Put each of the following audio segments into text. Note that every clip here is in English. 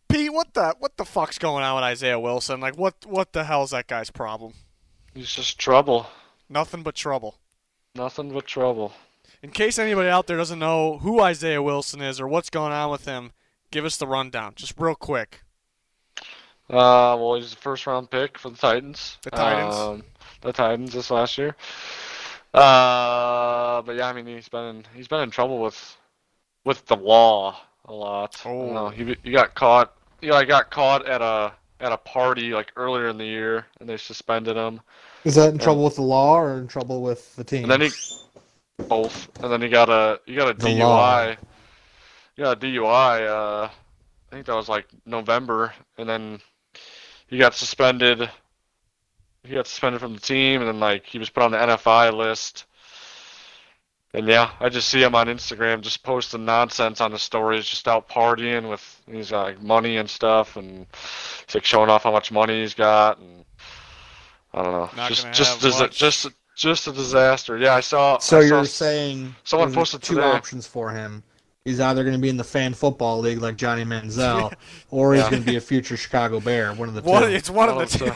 Pete, what the fuck's going on with Isaiah Wilson? Like, what the hell's that guy's problem? He's just trouble. Nothing but trouble. Nothing but trouble. In case anybody out there doesn't know who Isaiah Wilson is or what's going on with him, give us the rundown, just real quick. Well, he's a first round pick for the Titans. The Titans. The Titans this last year. But yeah, I mean he's been in trouble with the law a lot. I don't know. He got caught. He got caught at a party like earlier in the year, and they suspended him. Is that in And, trouble with the law or in trouble with the team? and then he both. And then he got a The law. DUI. He got a DUI. I think that was like November, and then he got suspended. He got suspended from the team, and then like he was put on the NFI list. And yeah, I just see him on Instagram just posting nonsense on his stories, just out partying with he's got like money and stuff, and he's like showing off how much money he's got, and I don't know, Not gonna just have much. just a disaster. Yeah, So I saw you're saying someone there's posted two today. options for him. He's either going to be in the fan football league like Johnny Manziel, or he's Yeah. going to be a future Chicago Bear. One of the two. It's one of the One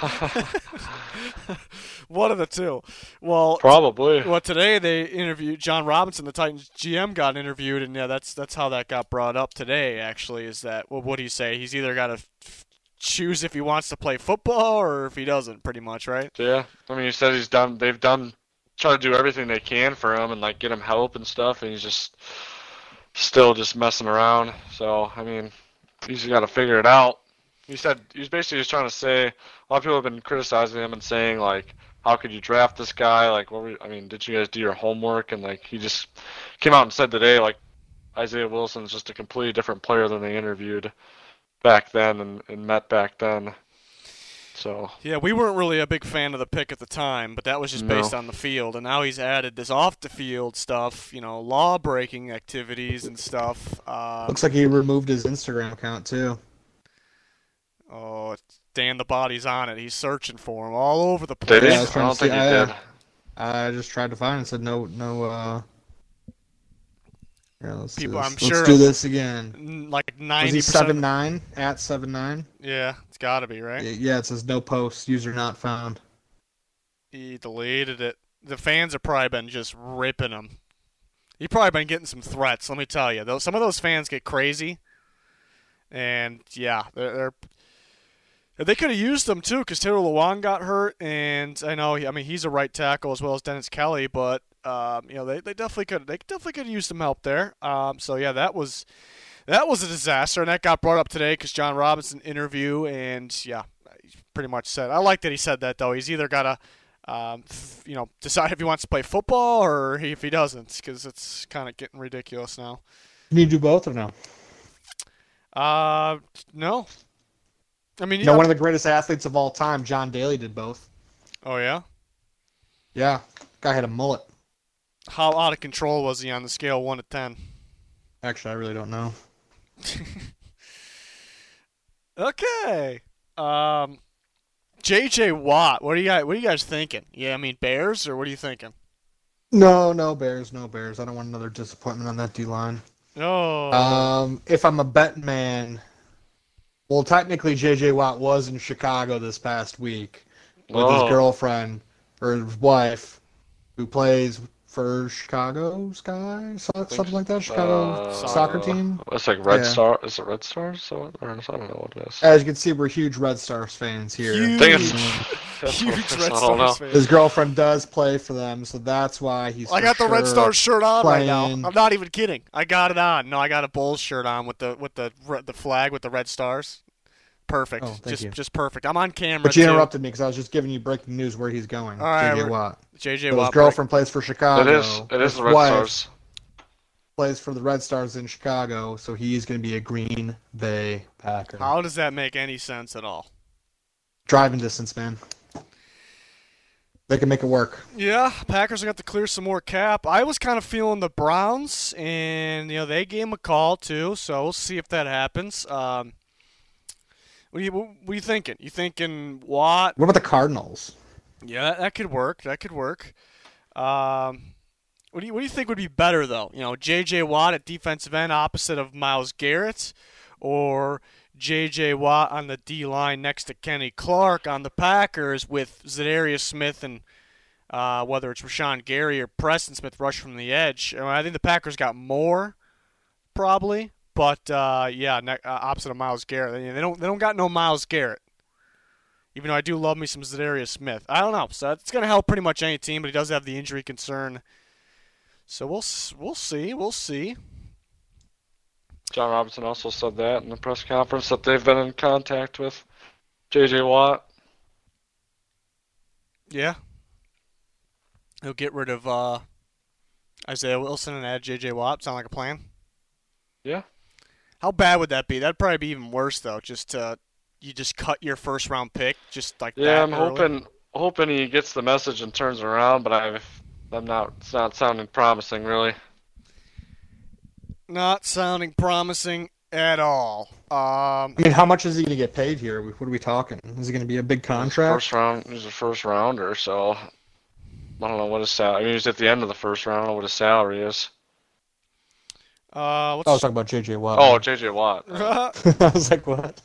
two. One of the two. Well, Probably. well, today they interviewed John Robinson, the Titans GM, got interviewed, and yeah, that's how that got brought up today. Actually, is that what do you say? He's either got to choose if he wants to play football or if he doesn't. Pretty much, right? Yeah, I mean, he said they've done, try to do everything they can for him and like get him help and stuff, and he's just still just messing around. So I mean, he's got to figure it out. He said he was basically just trying to say a lot of people have been criticizing him and saying like, how could you draft this guy? Like, I mean, did you guys do your homework? And like, he just came out and said today like Isaiah Wilson's just a completely different player than they interviewed back then and met back then. So Yeah, we weren't really a big fan of the pick at the time, but that was just no. based on the field. And now he's added this off the field stuff, law breaking activities and stuff. Looks like he removed his Instagram account too. Oh, Dan the Body's on it. He's searching for him all over the Did place. he? Yeah, I was I trying to don't think see. he did. I just tried to find it. Said no. Yeah, let's People, do this. I'm Let's sure, do this again. like Was he 90%. 7'9" at 7'9"? Yeah, it's got to be, right? Yeah, it says no post. User not found. He deleted it. The fans have probably been just ripping him. He probably been getting some threats. Let me tell you, some of those fans get crazy, and yeah, they could have used them too because Taylor Lewan got hurt, and I know, I mean, he's a right tackle as well as Dennis Kelly, but they definitely could use some help there. So yeah, that was a disaster, and that got brought up today because John Robinson interview, and yeah, he pretty much said. I like that he said that though. He's either got to decide if he wants to play football or if he doesn't, because it's kind of getting ridiculous now. Can you do both or no? No. I mean, One of the greatest athletes of all time, John Daly, did both. Oh yeah. Yeah, guy had a mullet. How out of control was he on the scale 1 to 10? Actually, I really don't know. Okay. J.J. Watt. What are you guys thinking? Yeah, I mean Bears, or what are you thinking? No Bears, no Bears. I don't want another disappointment on that D line. Oh. If I'm a bet man, well, technically J.J. Watt was in Chicago this past week with his girlfriend or his wife, who plays for Chicago Sky, something like that. Chicago soccer team. It's like Red Yeah. Star. Is it Red Stars? So, or I don't know what it is. As you can see, we're huge Red Stars fans here. Huge. I think it's, that's Huge what- Red I don't know. Stars fan. His girlfriend does play for them, so that's why he's. I got the for Red sure Stars shirt on right now. playing. I'm not even kidding. I got it on. No, I got a Bulls shirt on with the flag with the Red Stars. Perfect. Oh, thank you. Just perfect. I'm on camera. But you too. interrupted me because I was just giving you breaking news where he's going. All right, J.J. Watt. J.J. So Watt. his girlfriend plays for Chicago. It is His the Red wife Stars. plays for the Red Stars in Chicago, so he's going to be a Green Bay Packer. How does that make any sense at all? Driving distance, man. They can make it work. Yeah, Packers are going to have to clear some more cap. I was kind of feeling the Browns, and they gave him a call too, so we'll see if that happens. What are you thinking? You thinking Watt? What about the Cardinals? Yeah, that could work. That could work. What do you think would be better though? J.J. Watt at defensive end opposite of Myles Garrett, or J.J. Watt on the D-line next to Kenny Clark on the Packers with Zadarius Smith and whether it's Rashawn Gary or Preston Smith rush from the edge. I think the Packers got more, probably, but opposite of Myles Garrett. They don't got no Myles Garrett. Even though I do love me some Zadarius Smith. I don't know. So it's going to help pretty much any team, but he does have the injury concern. So we'll see. We'll see. John Robinson also said that in the press conference that they've been in contact with J.J. Watt. Yeah. He'll get rid of Isaiah Wilson and add J.J. Watt. Sound like a plan? Yeah. How bad would that be? That'd probably be even worse, though. You just cut your first round pick just like that. Yeah, I'm hoping he gets the message and turns around, but it's not sounding promising, really. Not sounding promising at all. I mean, how much is he going to get paid here? What are we talking? Is it going to be a big contract? He's a first rounder, so I don't know what his salary. I mean, he's at the end of the first round. I don't know what his salary is. I was talking about J.J. Watt. Oh, J.J. Watt. I was like, what?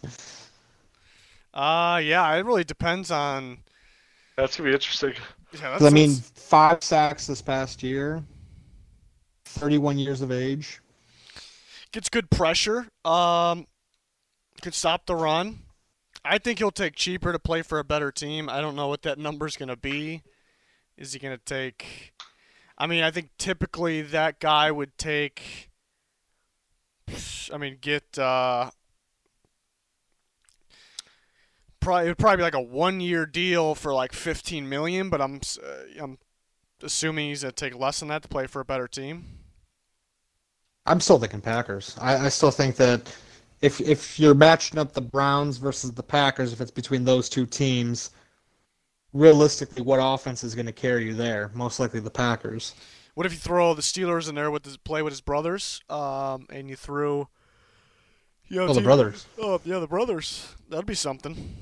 Yeah, it really depends on. That's gonna be interesting. Yeah, 5 sacks this past year. 31 years of age. Gets good pressure. Could stop the run. I think he'll take cheaper to play for a better team. I don't know what that number's gonna be. Is he gonna take? I mean, I think typically that guy would take. Get. It would probably be like a 1-year deal for like $15 million, but I'm assuming he's gonna take less than that to play for a better team. I'm still thinking Packers. I still think that if you're matching up the Browns versus the Packers, if it's between those two teams, realistically, what offense is going to carry you there? Most likely the Packers. What if you throw the Steelers in there play with his brothers, and you threw? The brothers. Oh yeah, the brothers. That'd be something.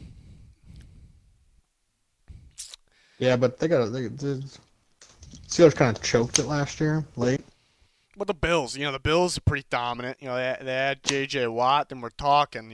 Yeah, but the Steelers kind of choked it last year, late. But the Bills, the Bills are pretty dominant. They had J.J. Watt, and we're talking,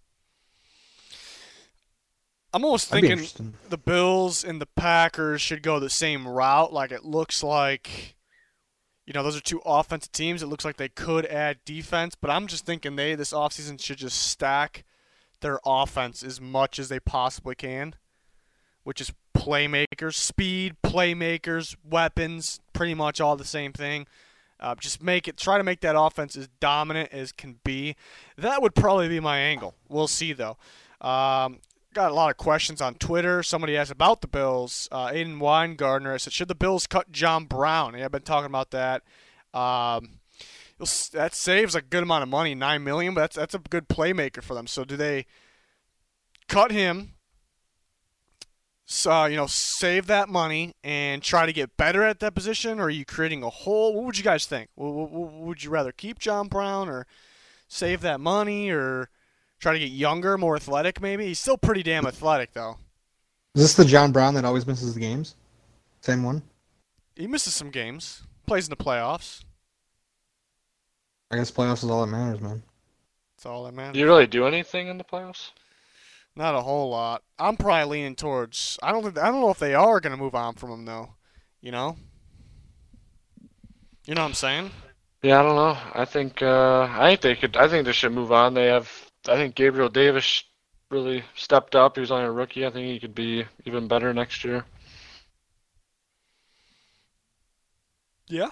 I'm almost thinking the Bills and the Packers should go the same route. Like, it looks like, those are two offensive teams. It looks like they could add defense, but I'm just thinking this offseason should just stack their offense as much as they possibly can, which is playmakers, speed, playmakers, weapons, pretty much all the same thing. Try to make that offense as dominant as can be. That would probably be my angle. We'll see, though. Got a lot of questions on Twitter. Somebody asked about the Bills. Aiden Weingartner said, should the Bills cut John Brown? Yeah, I've been talking about that. That saves a good amount of money, $9 million, but that's a good playmaker for them. So do they cut him, save that money and try to get better at that position, or are you creating a hole? What would you guys think? Would you rather keep John Brown or save that money or try to get younger, more athletic maybe? He's still pretty damn athletic, though. Is this the John Brown that always misses the games? Same one? He misses some games. Plays in the playoffs. I guess playoffs is all that matters, man. That's all that matters. Do you really do anything in the playoffs? Not a whole lot. I'm probably leaning towards. I don't know if they are going to move on from him though. You know what I'm saying? Yeah, I don't know. I think they could. I think they should move on. I think Gabriel Davis really stepped up. He was only a rookie. I think he could be even better next year. Yeah.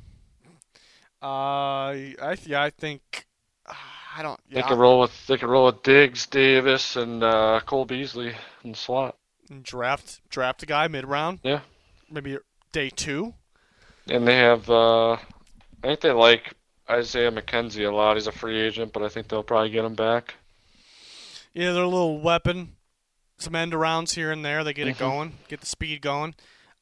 I think. I don't. Yeah. They could roll with Diggs, Davis, and Cole Beasley in the slot. And draft a guy mid-round. Yeah. Maybe day 2. And they have. I think they like Isaiah McKenzie a lot. He's a free agent, but I think they'll probably get him back. Yeah, they're a little weapon. Some end arounds here and there. They get it going, get the speed going.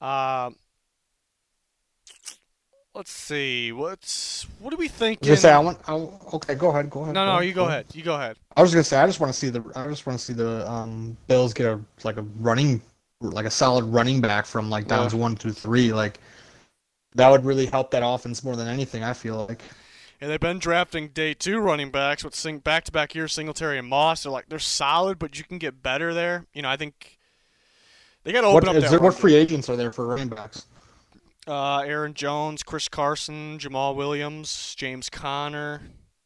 Let's see. What are we thinking? Okay, go ahead. No, you go ahead. You go ahead. I was gonna say I just want to see the Bills get a solid running back from downs 1 through 3. That would really help that offense more than anything. I feel like. And they've been drafting day 2 running backs with back-to-back years, Singletary and Moss. They're solid, but you can get better there. I think they got to open up that. What free agents are there for running backs? Aaron Jones, Chris Carson, Jamal Williams, James Conner.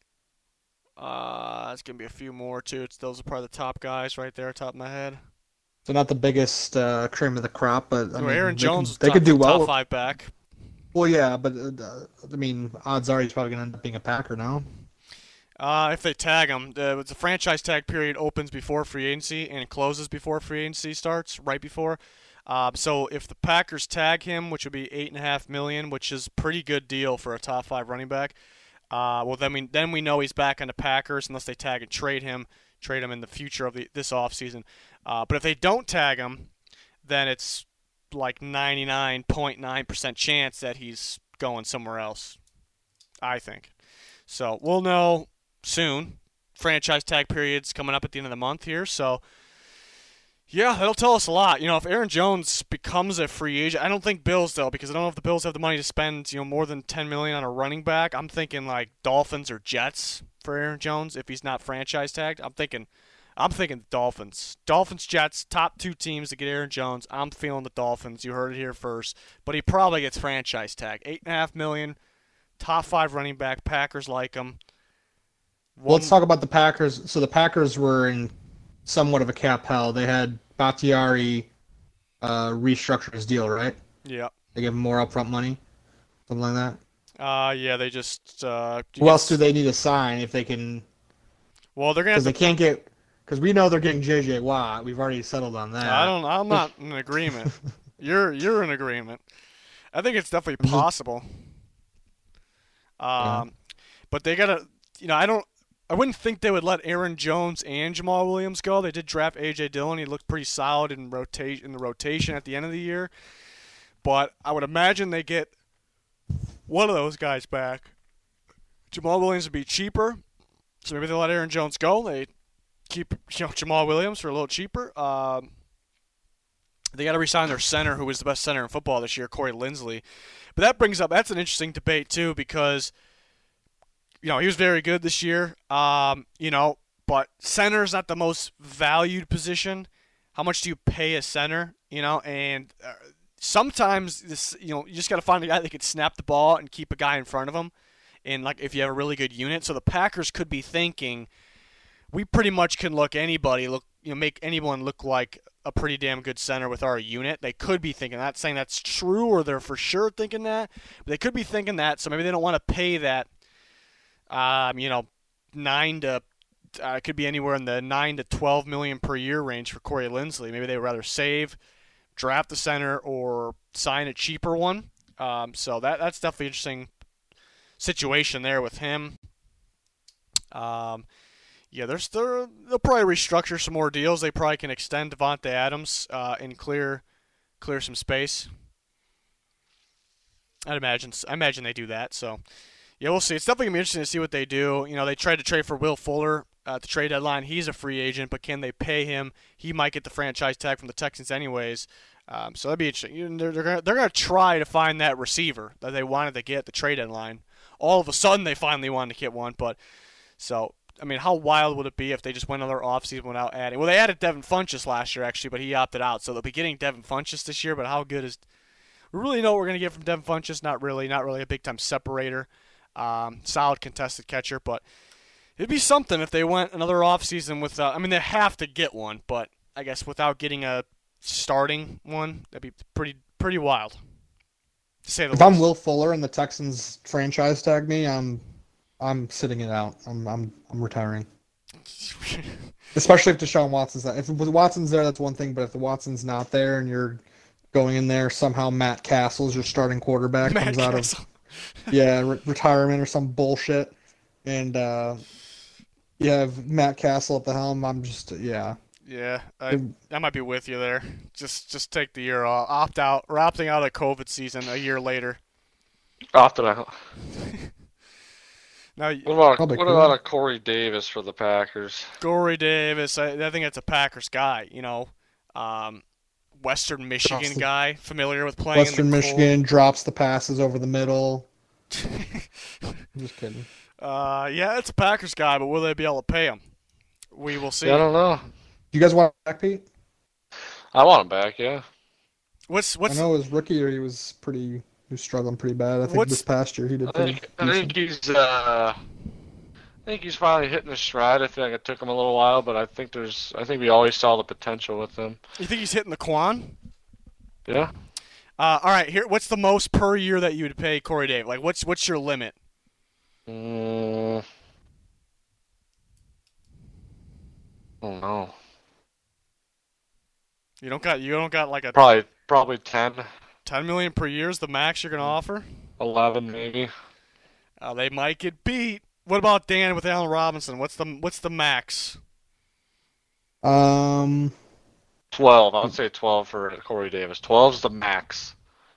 It's going to be a few more, too. Those are probably the top guys right there, top of my head. So not the biggest cream of the crop, but Aaron Jones, they could do well. Top 5 back. Well, yeah, but odds are he's probably going to end up being a Packer now. If they tag him, the franchise tag period opens before free agency and closes before free agency starts, right before. So if the Packers tag him, which would be $8.5 million, which is a pretty good deal for a top 5 running back. Then we know he's back on the Packers unless they tag and trade him in the future of this offseason. But if they don't tag him, then it's like 99.9% chance that he's going somewhere else, I think. So we'll know soon. Franchise tag period's coming up at the end of the month here, so yeah, that'll tell us a lot. If Aaron Jones becomes a free agent, I don't think Bills though, because I don't know if the Bills have the money to spend, more than $10 million on a running back. I'm thinking like Dolphins or Jets for Aaron Jones if he's not franchise tagged. I'm thinking Dolphins. Dolphins, Jets, top 2 teams to get Aaron Jones. I'm feeling the Dolphins. You heard it here first. But he probably gets franchise tagged. $8.5 million, top 5 running back. Packers like him. Let's talk about the Packers. So the Packers were in somewhat of a cap hell. They had Bakhtiari restructure his deal, right? Yeah. They give him more upfront money, something like that. Yeah, they just. Who else do they need to sign if they can? Well, they're gonna. Because they can't get. Because we know they're getting J.J. Watt. We've already settled on that. I'm not in agreement. You're in agreement. I think it's definitely possible. Yeah. But they gotta. I wouldn't think they would let Aaron Jones and Jamal Williams go. They did draft A.J. Dillon. He looked pretty solid in the rotation at the end of the year. But I would imagine they get one of those guys back. Jamal Williams would be cheaper, so maybe they'll let Aaron Jones go. They keep Jamal Williams for a little cheaper. They got to re-sign their center, who was the best center in football this year, Corey Linsley. But that's an interesting debate too, because he was very good this year. But center is not the most valued position. How much do you pay a center? And sometimes this, you just got to find a guy that can snap the ball and keep a guy in front of him. And like if you have a really good unit, so the Packers could be thinking, we pretty much can make anyone look like a pretty damn good center with our unit. They could be thinking that, saying that's true or they're for sure thinking that, but they could be thinking that. So maybe they don't want to pay that. It could be anywhere in the $9 to $12 million per year range for Corey Linsley. Maybe they would rather save, draft the center, or sign a cheaper one. So that's definitely an interesting situation there with him. They'll probably restructure some more deals. They probably can extend Devontae Adams and clear some space. I imagine they do that. So, yeah, we'll see. It's definitely going to be interesting to see what they do. They tried to trade for Will Fuller at the trade deadline. He's a free agent, but can they pay him? He might get the franchise tag from the Texans anyways. So that'd be interesting. They're going to try to find that receiver that they wanted to get at the trade deadline. All of a sudden, they finally wanted to get one. But so, how wild would it be if they just went another offseason without adding? Well, they added Devin Funchess last year, actually, but he opted out. So they'll be getting Devin Funchess this year, but how good is... We really know what we're going to get from Devin Funchess. Not really a big-time separator. Solid contested catcher, but it'd be something if they went another offseason without... they have to get one, but I guess without getting a starting one, that'd be pretty wild, to say the least. If I'm Will Fuller and the Texans franchise tag me, I'm sitting it out. I'm retiring. Especially if Deshaun Watson's there. If Watson's there, that's one thing. But if the Watson's not there and you're going in there, somehow Matt Castle's your starting quarterback, comes out of retirement or some bullshit, and you have Matt Castle at the helm. I'm just Yeah, I might be with you there. Just take the year off. Opting out of COVID season a year later. Opted out. Now, what about a Corey Davis for the Packers? Corey Davis, I think that's a Packers guy. Western Michigan guy, familiar with playing Western in the Michigan, drops the passes over the middle. I'm just kidding. Yeah, it's a Packers guy, but will they be able to pay him? We will see. Yeah, I don't know. You guys want him back, Pete? I want him back. Yeah. What's I know his rookie year he was struggling pretty bad. I think What's- this past year he did I pretty think, I think decent. he's I think he's finally hitting his stride. I feel like it took him a little while, but I think we always saw the potential with him. you think he's hitting the Quan? Yeah. All right, here. What's the most per year that you would pay Corey Dave? Like, what's your limit? Mm, oh no. You don't got like a Probably 10, 10 million per year is the max you're gonna offer? 11 maybe. They might get beat. What about Dan with Allen Robinson? What's the max? 12. 12. I would say 12 for Corey Davis. 12 is the max.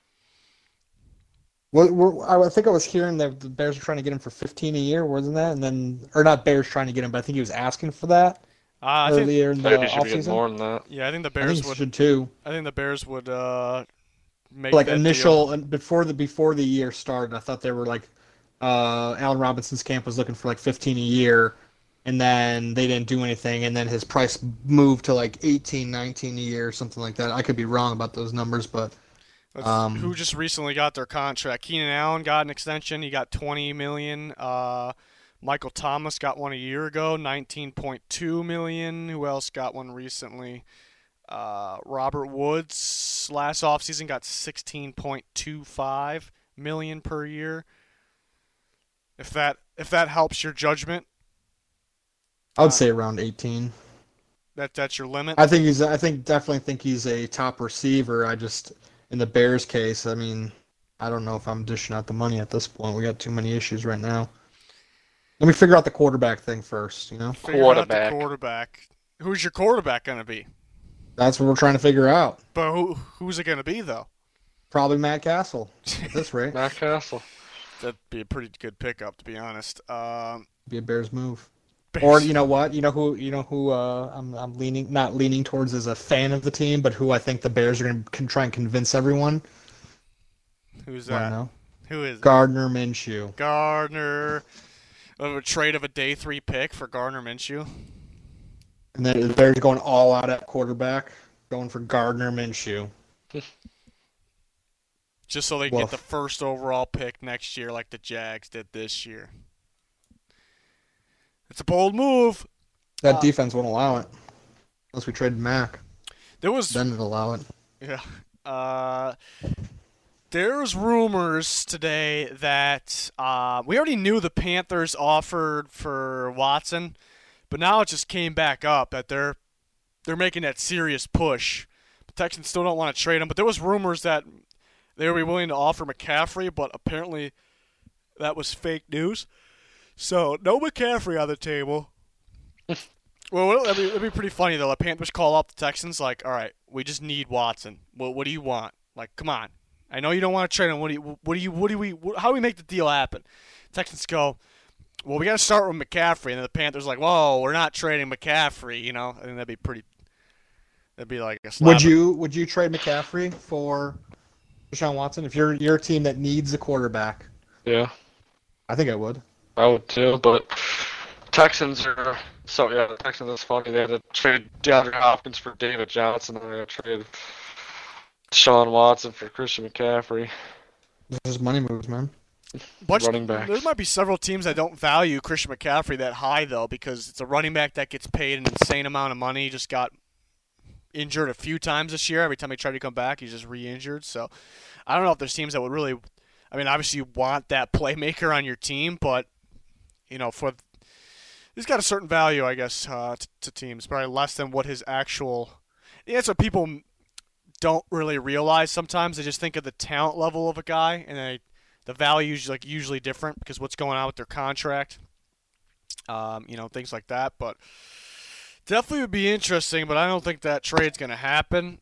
I think I was hearing that the Bears were trying to get him for 15 a year, wasn't that? And then, or not Bears trying to get him, but I think he was asking for that I think earlier in the Maybe he should be getting offseason. more than that. yeah, I think the I think Bears he would. should too. I think the Bears would make Like that initial deal. before the year started, I thought they were like Allen Robinson's camp was looking for like 15 a year, and then they didn't do anything, and then his price moved to like 18, 19 a year, something like that. I could be wrong about those numbers, but Who just recently got their contract? Keenan Allen got an extension. He got 20 million. Michael Thomas got one a year ago, 19.2 million. Who else got one recently? Robert Woods last offseason got 16.25 million per year. If that helps your judgment, I would say around 18. that's your limit. I definitely think he's a top receiver. I just, in the Bears case, I mean, I don't know if I'm dishing out the money at this point. We got too many issues right now. Let me figure out the quarterback thing first, you know? Figure out the quarterback. Who's your quarterback going to be? That's what we're trying to figure out. But who's it going to be, though? Probably Matt Castle at this rate. Matt Castle. That'd be a pretty good pickup, to be honest. Be a Bears move. Bears. Or you know what? You know who I'm not leaning towards as a fan of the team, but who I think the Bears are going to try and convince everyone. Who's Wanna that? know? Who is it? Gardner Minshew. Gardner. A trade of a day 3 pick for Gardner Minshew. And then the Bears going all out at quarterback, going for Gardner Minshew. Just so they can get Woof. the first overall pick next year like the Jags did this year. It's a bold move. That defense won't allow it. Unless we traded Mac. There was Then it'll allow it. Yeah. There's rumors today that we already knew the Panthers offered for Watson, but now it just came back up that they're making that serious push. The Texans still don't want to trade him, but there was rumors that they would be willing to offer McCaffrey, but apparently that was fake news. So no McCaffrey on the table. Well, it'd be pretty funny though. The Panthers call up the Texans like, "All right, we just need Watson. What do you want? Like, come on. I know you don't want to trade him. How do we make the deal happen?" Texans go, "Well, we got to start with McCaffrey." And then the Panthers like, "Whoa, we're not trading McCaffrey." You know, I think that'd be pretty. That'd be like a slap. Would you trade McCaffrey for Deshaun Watson if you're a team that needs a quarterback? Yeah, I think I would. I would too, but Texans are the Texans is funny. They had to trade DeAndre Hopkins for David Johnson, and they had to trade Deshaun Watson for Christian McCaffrey. This is money moves, man. Running backs. There might be several teams that don't value Christian McCaffrey that high though, because it's a running back that gets paid an insane amount of money. He just got injured a few times this year. Every time he tried to come back, he's just re-injured. So I don't know if there's teams that would really. I mean, obviously you want that playmaker on your team, but you know, he's got a certain value, I guess, to teams. Probably less than what his actual. Yeah, that's what people don't really realize sometimes. They just think of the talent level of a guy, and the value is like usually different because what's going on with their contract, things like that. But definitely would be interesting, but I don't think that trade's going to happen.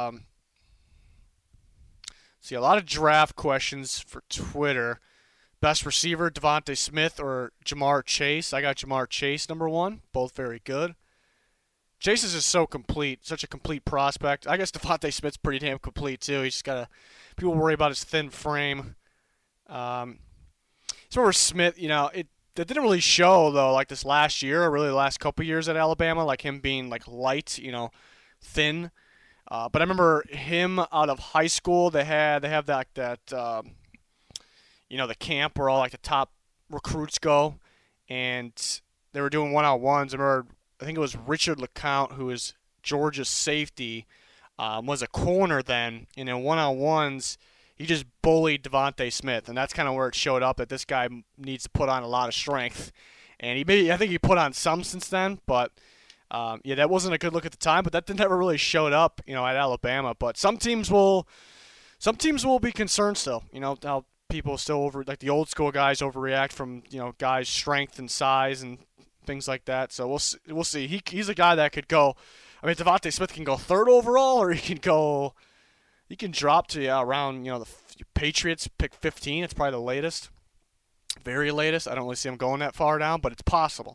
See, a lot of draft questions for Twitter. Best receiver, Devontae Smith or Jamar Chase? I got Jamar Chase number 1. Both very good. Chase is just so complete, such a complete prospect. I guess Devontae Smith's pretty damn complete too. He's just got people worry about his thin frame. Smith, that didn't really show though, like this last year or really the last couple years at Alabama, like him being like light, thin. But I remember him out of high school. They have that the camp where all like the top recruits go, and they were doing one-on-ones. I remember, I think it was Richard LeCounte, who is Georgia's safety, was a corner then, and in one-on-ones, he just bullied Devontae Smith, and that's kind of where it showed up that this guy needs to put on a lot of strength. And I think he put on some since then, but that wasn't a good look at the time. But that never really showed up, at Alabama. But some teams will be concerned still. How people still like the old school guys overreact from guys' strength and size and things like that. So we'll see. He's a guy that could go. I mean, Devontae Smith can go 3rd overall, or he can drop to around the Patriots pick 15. It's probably the latest, very latest. I don't really see him going that far down, but it's possible.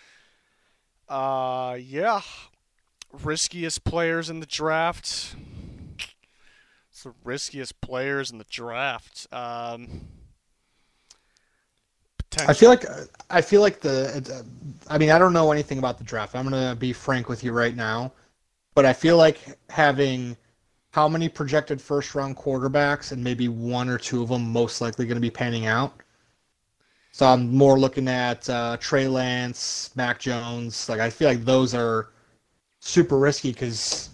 Riskiest players in the draft. It's the riskiest players in the draft. I feel like I don't know anything about the draft. I'm going to be frank with you right now, but I feel like having how many projected first-round quarterbacks and maybe 1 or 2 of them most likely going to be panning out. So I'm more looking at Trey Lance, Mac Jones. Like, I feel like those are super risky because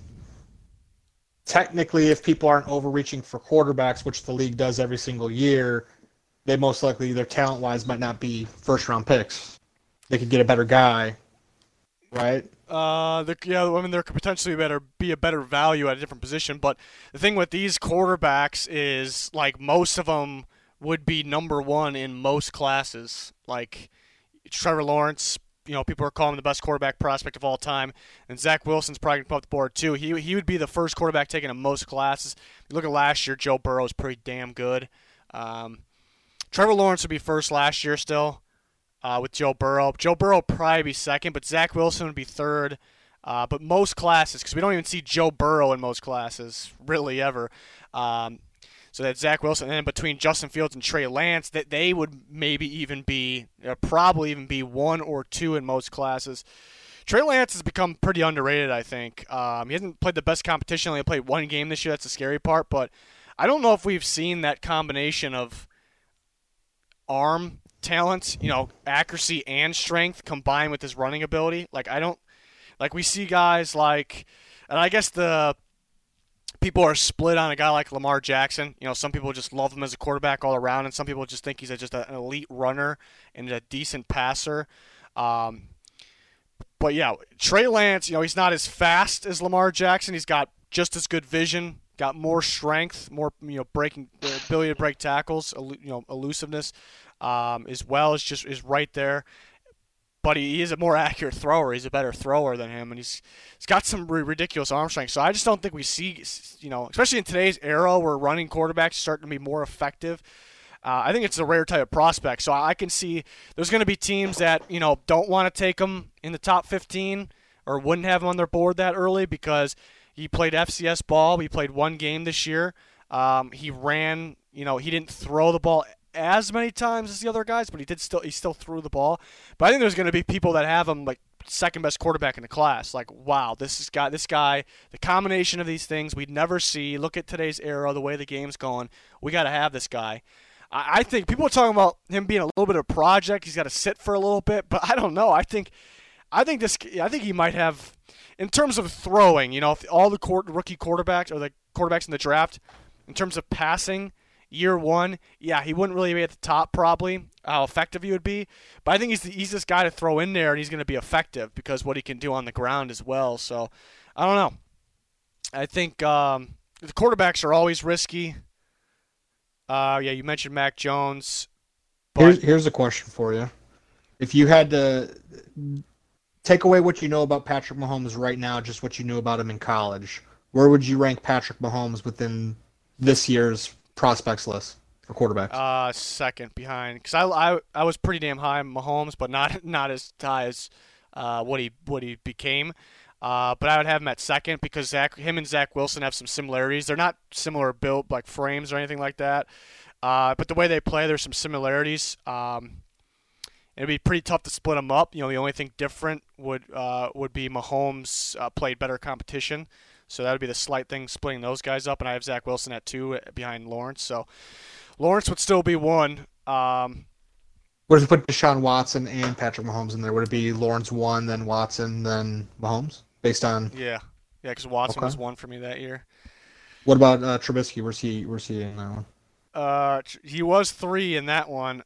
technically if people aren't overreaching for quarterbacks, which the league does every single year, they most likely, their talent-wise, might not be first-round picks. They could get a better guy, right? There could potentially be a better value at a different position. But the thing with these quarterbacks is, like, most of them would be number 1 in most classes. Like Trevor Lawrence, people are calling him the best quarterback prospect of all time, and Zach Wilson's probably going to come up the board too. He would be the first quarterback taken in most classes. If you look at last year, Joe Burrow is pretty damn good. Trevor Lawrence would be first last year still with Joe Burrow. Joe Burrow would probably be second, but Zach Wilson would be third. But most classes, because we don't even see Joe Burrow in most classes, really ever. So that's Zach Wilson. And then between Justin Fields and Trey Lance, that they would maybe even be, probably even be 1 or 2 in most classes. Trey Lance has become pretty underrated, I think. He hasn't played the best competition. Only played 1 game this year. That's the scary part. But I don't know if we've seen that combination of arm talent, accuracy and strength combined with his running ability. We see guys like, and I guess the people are split on a guy like Lamar Jackson. Some people just love him as a quarterback all around, and some people just think he's just an elite runner and a decent passer. But yeah, Trey Lance, he's not as fast as Lamar Jackson. He's got just as good vision, got more strength, more breaking, the ability to break tackles, elusiveness, as well as is right there. But he is a more accurate thrower. He's a better thrower than him, and he's got some ridiculous arm strength. So I just don't think we see, especially in today's era where running quarterbacks starting to be more effective. I think it's a rare type of prospect. So I can see there's going to be teams that don't want to take him in the top 15 or wouldn't have him on their board that early because he played FCS ball. He played 1 game this year. He ran. He didn't throw the ball as many times as the other guys, but he still threw the ball. But I think there's going to be people that have him like second best quarterback in the class. Like, wow, this guy, the combination of these things we'd never see. Look at today's era, the way the game's going. We got to have this guy. I think people are talking about him being a little bit of a project. He's got to sit for a little bit, but I don't know. I think he might have, in terms of throwing. If all the rookie quarterbacks or the quarterbacks in the draft, in terms of passing. Year 1, yeah, he wouldn't really be at the top probably, how effective he would be. But I think he's the easiest guy to throw in there, and he's going to be effective because what he can do on the ground as well. So, I don't know. I think the quarterbacks are always risky. You mentioned Mac Jones. Here's a question for you. If you had to take away what you know about Patrick Mahomes right now, just what you knew about him in college, where would you rank Patrick Mahomes within this year's prospects list for quarterbacks? Second behind, because I was pretty damn high on Mahomes, but not as high as what he became. But I would have him at second because him and Zach Wilson have some similarities. They're not similar built like frames or anything like that, but the way they play, there's some similarities. It'd be pretty tough to split them up. The only thing different would be Mahomes played better competition, so that would be the slight thing splitting those guys up. And I have Zach Wilson at 2 behind Lawrence, so Lawrence would still be 1. What if you put Deshaun Watson and Patrick Mahomes in there? Would it be Lawrence 1, then Watson, then Mahomes, based on? Yeah, because Watson was 1 for me that year. What about Trubisky? Where's he in that one? He was 3 in that one.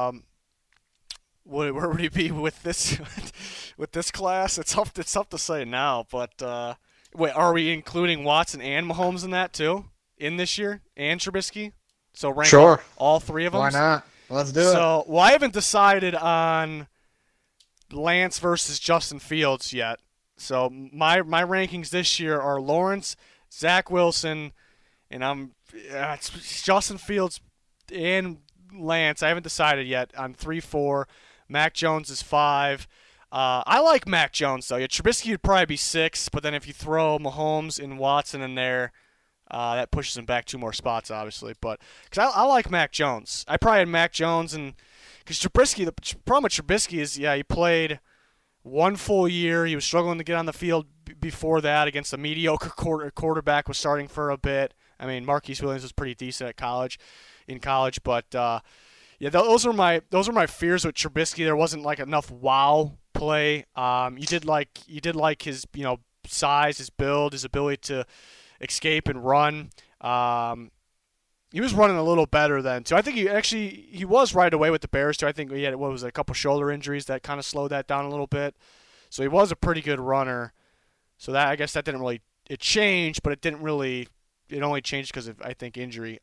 Where would he be with this class? It's tough to say now, but wait, are we including Watson and Mahomes in that too? In this year? And Trubisky? So rank all 3 of them? Why not? Let's do it. So, well, I haven't decided on Lance versus Justin Fields yet. So my rankings this year are Lawrence, Zach Wilson, and it's Justin Fields and Lance. I haven't decided yet on 3, 4. Mac Jones is 5. I like Mac Jones, though. Yeah, Trubisky would probably be 6, but then if you throw Mahomes and Watson in there, that pushes him back 2 more spots, obviously. But because I like Mac Jones. I probably had Mac Jones, and because Trubisky, the problem with Trubisky is, he played 1 full year. He was struggling to get on the field before that against a mediocre quarterback, was starting for a bit. I mean, Marquise Williams was pretty decent in college, but yeah, those are my fears with Trubisky. There wasn't like enough wow play. You did like his size, his build, his ability to escape and run. He was running a little better then too. I think he was right away with the Bears too. I think he had a couple shoulder injuries that kind of slowed that down a little bit. So he was a pretty good runner. So that, I guess, that didn't really, it changed, but it didn't really. It only changed because of, I think, injury.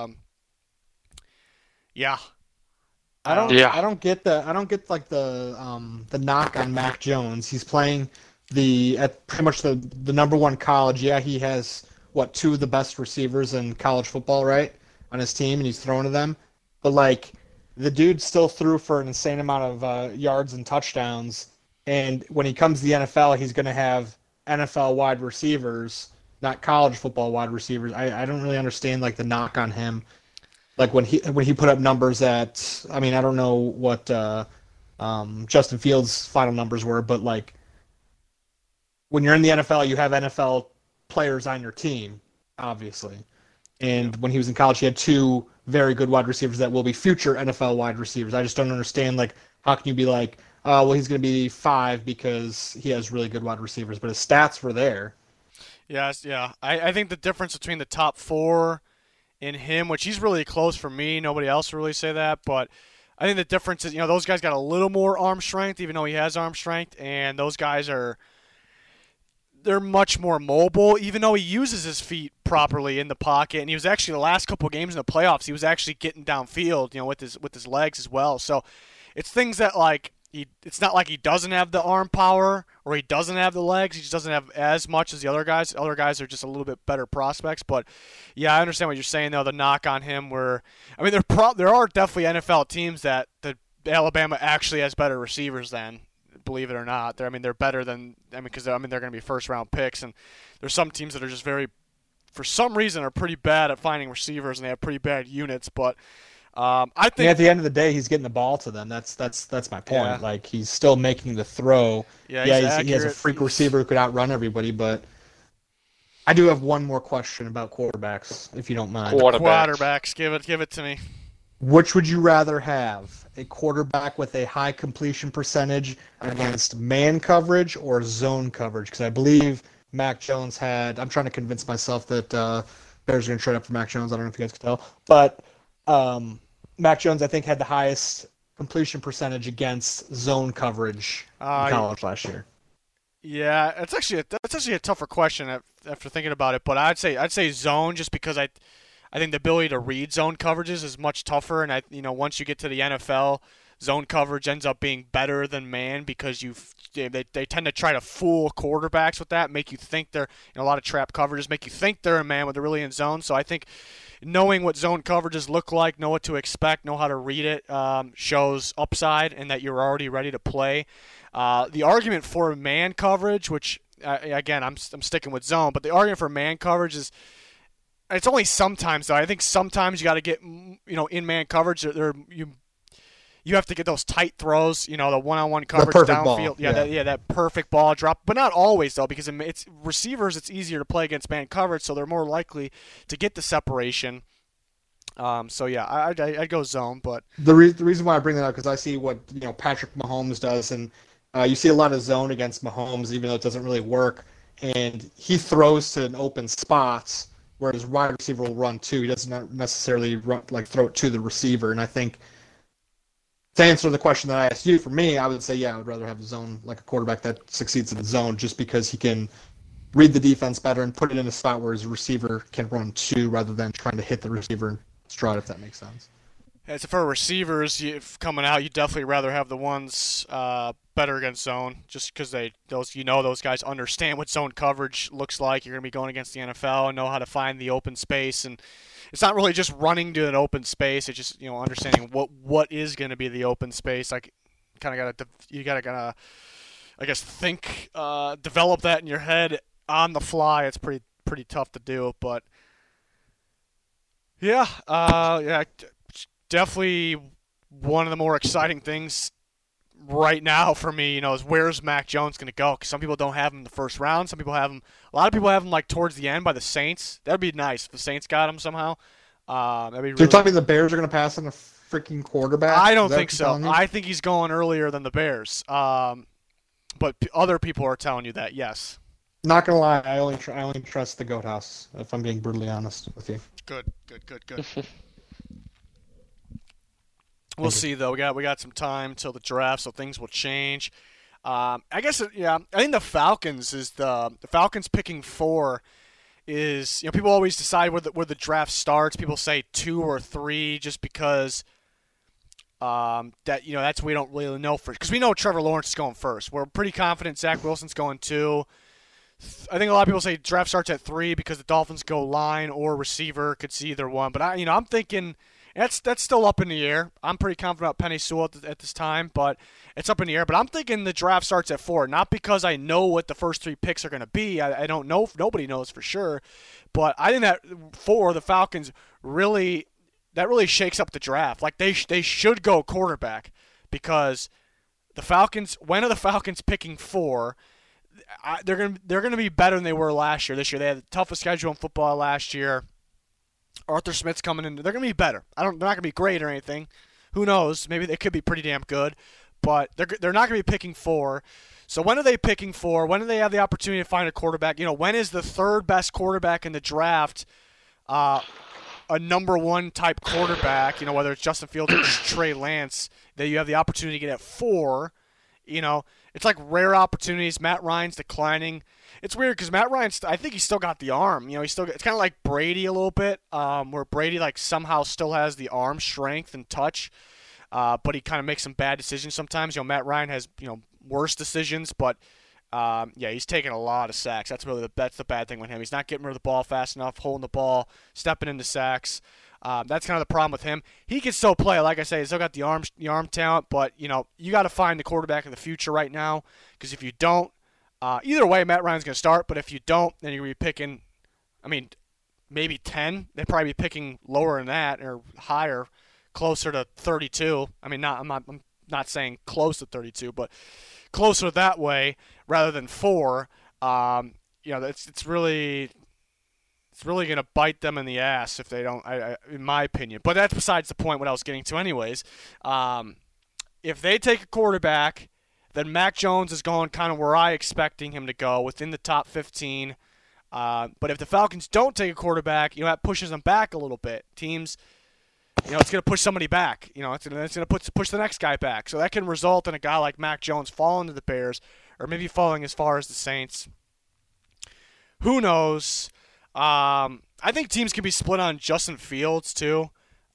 Yeah. I don't get the knock on Mac Jones. He's playing at pretty much the number 1 college. Yeah, he has 2 of the best receivers in college football, right, on his team, and he's throwing to them. But the dude still threw for an insane amount of yards and touchdowns. And when he comes to the NFL, he's going to have NFL wide receivers, not college football wide receivers. I don't really understand the knock on him. When he put up numbers at, I don't know what Justin Fields' final numbers were, but when you're in the NFL, you have NFL players on your team, obviously. And when he was in college, he had 2 very good wide receivers that will be future NFL wide receivers. I just don't understand how can you be he's going to be 5 because he has really good wide receivers, but his stats were there. Yes, yeah. I think the difference between the top 4 in him, which he's really close for me, nobody else will really say that, but I think the difference is, those guys got a little more arm strength, even though he has arm strength, and those guys they're much more mobile, even though he uses his feet properly in the pocket. And he was actually, the last couple of games in the playoffs, he was actually getting downfield, with his legs as well. So it's things that it's not like he doesn't have the arm power or he doesn't have the legs. He just doesn't have as much as the other guys. Other guys are just a little bit better prospects. But yeah, I understand what you're saying though. The knock on him there are definitely NFL teams that Alabama actually has better receivers than. Believe it or not, they're better than because they're going to be first round picks, and there's some teams that are just for some reason, are pretty bad at finding receivers, and they have pretty bad units. But I think at the end of the day, he's getting the ball to them. That's my point. Yeah. He's still making the throw. Yeah, he has a freak receiver who could outrun everybody. But I do have one more question about quarterbacks, if you don't mind. Quarterbacks, give it to me. Which would you rather have, a quarterback with a high completion percentage against man coverage or zone coverage? Because I believe Mac Jones I'm trying to convince myself that Bears are going to trade up for Mac Jones. I don't know if you guys can tell. But Mac Jones, I think, had the highest completion percentage against zone coverage in college last year. Yeah, that's actually a tougher question after thinking about it. But I'd say zone, just because I think the ability to read zone coverages is much tougher, and once you get to the NFL, zone coverage ends up being better than man because they tend to try to fool quarterbacks with that, make you think they're a lot of trap coverages make you think they're in man when they're really in zone. So I think knowing what zone coverages look like, know what to expect, know how to read it, shows upside and that you're already ready to play. The argument for man coverage, which again I'm sticking with zone, but the argument for man coverage is. It's only sometimes though. I think sometimes you got to get in man coverage. You you have to get those tight throws, the one-on-one coverage perfect downfield. ball. That perfect ball drop, but not always though, because it's receivers. It's easier to play against man coverage, so they're more likely to get the separation. So yeah, I'd go zone, but the reason why I bring that up because I see what Patrick Mahomes does, and you see a lot of zone against Mahomes, even though it doesn't really work, and he throws to an open spots, whereas wide receiver will run too. He doesn't necessarily throw it to the receiver, and I think to answer the question that I asked you, for me, I would say I would rather have a zone, like a quarterback that succeeds in the zone, just because he can read the defense better and put it in a spot where his receiver can run to, rather than trying to hit the receiver stride, if that makes sense. As for receivers coming out, you definitely rather have the ones better against zone, just because those guys understand what zone coverage looks like. You're going to be going against the NFL and know how to find the open space, and it's not really just running to an open space. It's just understanding what is going to be the open space. Like you gotta I guess think develop that in your head on the fly. It's pretty tough to do, but. Yeah, definitely one of the more exciting things right now for me, is where's Mac Jones going to go? Because some people don't have him in the first round. A lot of people have him towards the end by the Saints. That'd be nice if the Saints got him somehow. That'd be really. So you're telling me the Bears are going to pass on a freaking quarterback? I don't think so. I think he's going earlier than the Bears. But other people are telling you that, yes. Not gonna lie, I only trust the Goat House, if I'm being brutally honest with you. Good. We'll see though. We got some time till the draft, so things will change. I guess I think the Falcons is the Falcons picking 4 is people always decide where the draft starts. People say 2 or 3 just because that's we don't really know because we know Trevor Lawrence is going first. We're pretty confident Zach Wilson's going 2. I think a lot of people say draft starts at 3 because the Dolphins go line or receiver. Could see either one, but I'm thinking that's still up in the air. I'm pretty confident about Penei Sewell at this time, but it's up in the air. But I'm thinking the draft starts at 4, not because I know what the first 3 picks are going to be. I don't know. Nobody knows for sure, but I think that 4, the Falcons really shakes up the draft. Like they should go quarterback because the Falcons. When are the Falcons picking 4? They're gonna be better than they were last year. This year they had the toughest schedule in football last year. Arthur Smith's coming in. They're gonna be better. They're not gonna be great or anything. Who knows? Maybe they could be pretty damn good, but they're not gonna be picking 4. So when are they picking 4? When do they have the opportunity to find a quarterback? When is the 3rd best quarterback in the draft? A number 1 type quarterback. Whether it's Justin Fields or Trey Lance, that you have the opportunity to get at 4. It's like rare opportunities. Matt Ryan's declining. It's weird because Matt Ryan, I think he's still got the arm. It's kind of like Brady a little bit, where Brady somehow still has the arm strength and touch, but he kind of makes some bad decisions sometimes. Matt Ryan has worse decisions, but he's taking a lot of sacks. That's the bad thing with him. He's not getting rid of the ball fast enough, holding the ball, stepping into sacks. That's kind of the problem with him. He can still play. Like I say, he's still got the arm talent, but, you got to find the quarterback of the future right now because if you don't, either way, Matt Ryan's going to start, but if you don't, then you're going to be picking, maybe 10. They'd probably be picking lower than that or higher, closer to 32. I'm not saying close to 32, but closer that way rather than 4. It's really going to bite them in the ass if they don't, in my opinion. But that's besides the point what I was getting to anyways. If they take a quarterback, then Mac Jones is going kind of where I expecting him to go, within the top 15. But if the Falcons don't take a quarterback, that pushes them back a little bit. Teams, it's going to push somebody back. It's going to push the next guy back. So that can result in a guy like Mac Jones falling to the Bears or maybe falling as far as the Saints. Who knows? I think teams can be split on Justin Fields too.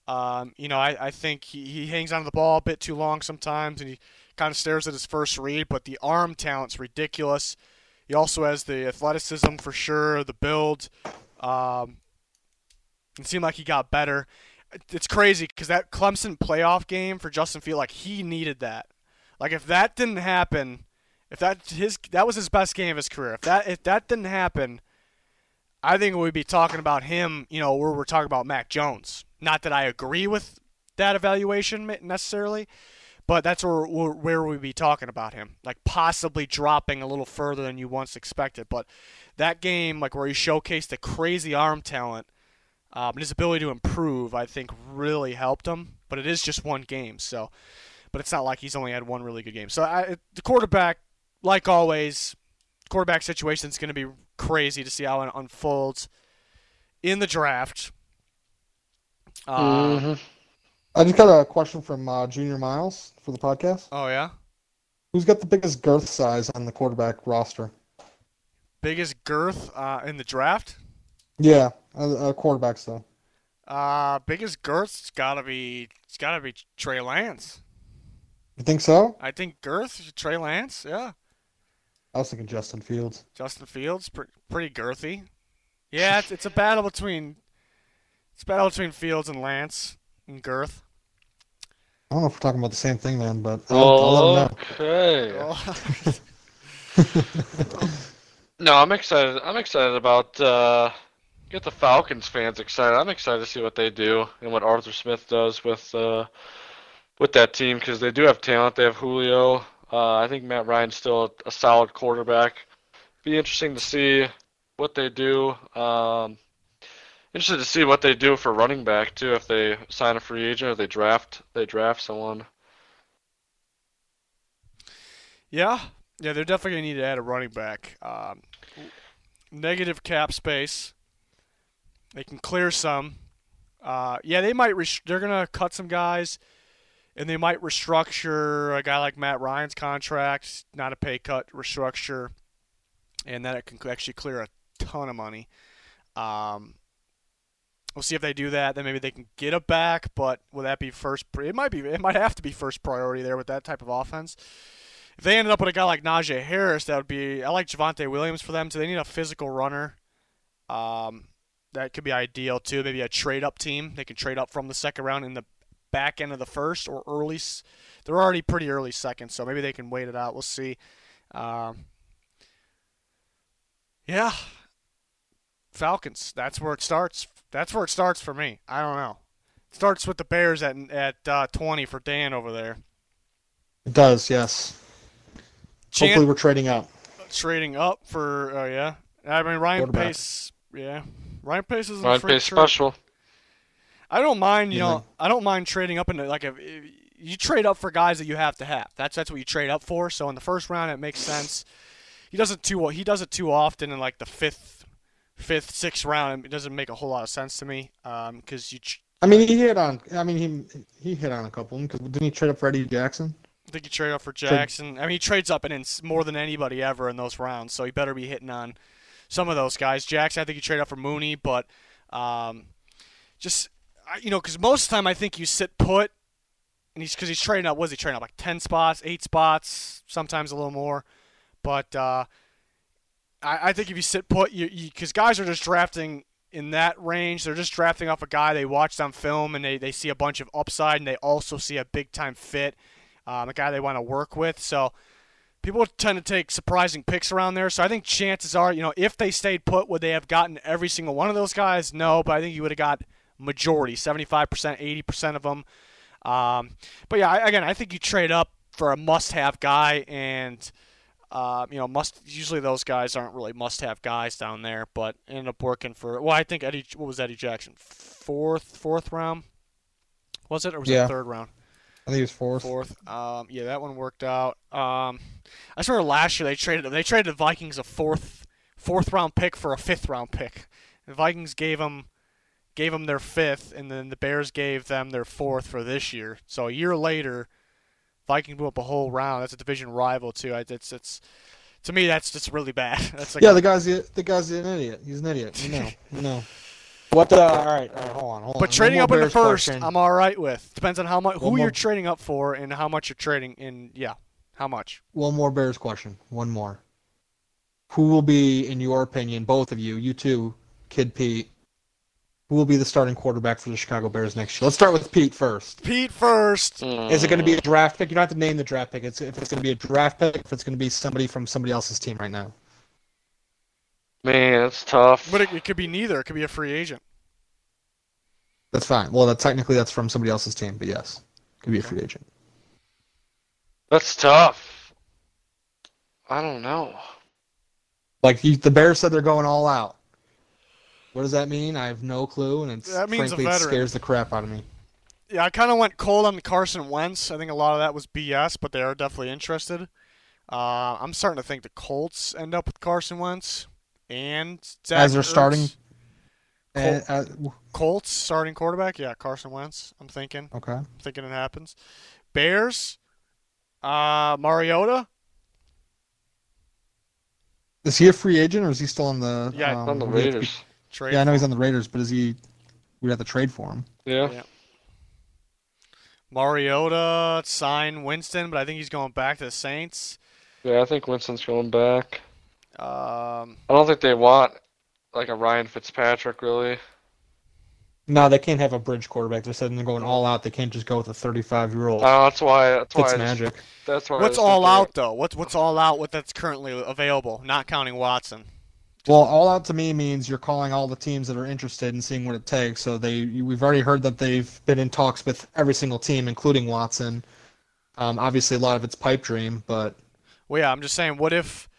I think he hangs onto the ball a bit too long sometimes, and he kind of stares at his first read. But the arm talent's ridiculous. He also has the athleticism for sure, the build. It seemed like he got better. It's crazy because that Clemson playoff game for Justin Fields, he needed that. If that didn't happen, if that was his best game of his career. If that didn't happen, I think we'd be talking about him, where we're talking about Mac Jones. Not that I agree with that evaluation necessarily, But that's where we'd be talking about him, like possibly dropping a little further than you once expected. But that game, like where he showcased the crazy arm talent and his ability to improve, I think really helped him. But it is just one game, so. But it's not like he's only had one really good game. So the quarterback, like always, quarterback situation is going to be crazy to see how it unfolds in the draft. I just got a question from Junior Miles for the podcast. Oh, yeah? Who's got the biggest girth size on the quarterback roster? Biggest girth in the draft? Yeah, quarterbacks though. Biggest girth, it's gotta be Trey Lance. You think so? I think girth, Trey Lance, yeah. I was thinking Justin Fields. Justin Fields, pretty girthy. Yeah, it's a battle between Fields and Lance and girth. I don't know if we're talking about the same thing, man, but I'll let him know. No, I'm excited. I'm excited about get the Falcons fans excited. I'm excited to see what they do and what Arthur Smith does with that team because they do have talent. They have Julio. I think Matt Ryan's still a solid quarterback. Be interesting to see what they do. Interested to see what they do for running back too. If they sign a free agent or they draft someone. Yeah, they're definitely gonna need to add a running back. Negative cap space. They can clear some. They might. They're gonna cut some guys, and they might restructure a guy like Matt Ryan's contract, not a pay cut, restructure, and then it can actually clear a ton of money. We'll see if they do that. Then maybe they can get it back, but will that be first? It might have to be first priority there with that type of offense. If they ended up with a guy like Najee Harris, that would be. I like Javonte Williams for them, so they need a physical runner. That could be ideal too. Maybe a trade-up team. They can trade up from the second round in the back end of the first or early. They're already pretty early second, so maybe they can wait it out. We'll see. Falcons. That's where it starts. That's where it starts for me. I don't know. It starts with the Bears at 20 for Dan over there. It does, yes. Hopefully we're trading up. Trading up for, I mean, Ryan Pace, yeah. Ryan Pace is Ryan Pace special. I don't mind, I don't mind trading up into, like, if you trade up for guys that you have to have. That's what you trade up for. So in the first round, it makes sense. He does it too often in, like, the fifth, sixth round. It doesn't make a whole lot of sense to me because he hit on a couple. Didn't he trade up for Eddie Jackson? I think he traded up for Jackson. I mean, he trades up in more than anybody ever in those rounds, so he better be hitting on some of those guys. Jackson, I think he traded up for Mooney, but because most of the time I think you sit put, and he's trading up. Was he trading up like 10 spots, 8 spots, sometimes a little more? But I think if you sit put, because guys are just drafting in that range. They're just drafting off a guy they watched on film, and they see a bunch of upside, and they also see a big-time fit. A guy they want to work with. So people tend to take surprising picks around there. So I think chances are, if they stayed put, would they have gotten every single one of those guys? No, but I think you would have got majority, 75%, 80% of them. But yeah, I think you trade up for a must-have guy, and usually those guys aren't really must-have guys down there, but ended up working for. Well, I think what was Eddie Jackson? Fourth round, was it, or was it third round? I think it was fourth. That one worked out. I remember last year they traded the Vikings a fourth round pick for a fifth round pick. The Vikings gave them their fifth, and then the Bears gave them their fourth for this year. So a year later, Vikings blew up a whole round. That's a division rival too. It's to me that's just really bad. That's like the guy's an idiot. He's an idiot. No. What? All right, hold on. But trading up in the first, question. I'm all right with. Depends on who you're trading up for and how much you're trading in. Yeah, how much? One more Bears question. One more. Who will be, in your opinion, both of you, you two, Kid Pete, who will be the starting quarterback for the Chicago Bears next year? Let's start with Pete first. Pete first. Is it going to be a draft pick? You don't have to name the draft pick. If it's going to be a draft pick, if it's going to be somebody from somebody else's team right now. Man, it's tough. But it could be neither. It could be a free agent. That's fine. Well, technically that's from somebody else's team, but yes, it could be a free agent. That's tough. I don't know. Like the Bears said they're going all out. What does that mean? I have no clue, and That means frankly a it veteran. scares the crap out of me. Yeah, I kind of went cold on Carson Wentz. I think a lot of that was BS, but they are definitely interested. I'm starting to think the Colts end up with Carson Wentz and Zach As their Ertz. starting. Colts starting quarterback. Yeah, Carson Wentz. I'm thinking it happens. Bears. Mariota. Is he a free agent or is he still on the? Yeah, On the Raiders. Trade. Yeah, I know he's on the Raiders, but is he? We'd have to trade for him. Yeah. Mariota signed Winston, but I think he's going back to the Saints. Yeah, I think Winston's going back. Um, I don't think they want like a Ryan Fitzpatrick really. No, they can't have a bridge quarterback. They said they're going all out. They can't just go with a 35-year-old. That's why. Fitzmagic. That's why. what's all out though? What's all out? What that's currently available, not counting Watson. Well, all out to me means you're calling all the teams that are interested and seeing what it takes. So we've already heard that they've been in talks with every single team, including Watson. Obviously, a lot of it's pipe dream, but Well, yeah, I'm just saying. What if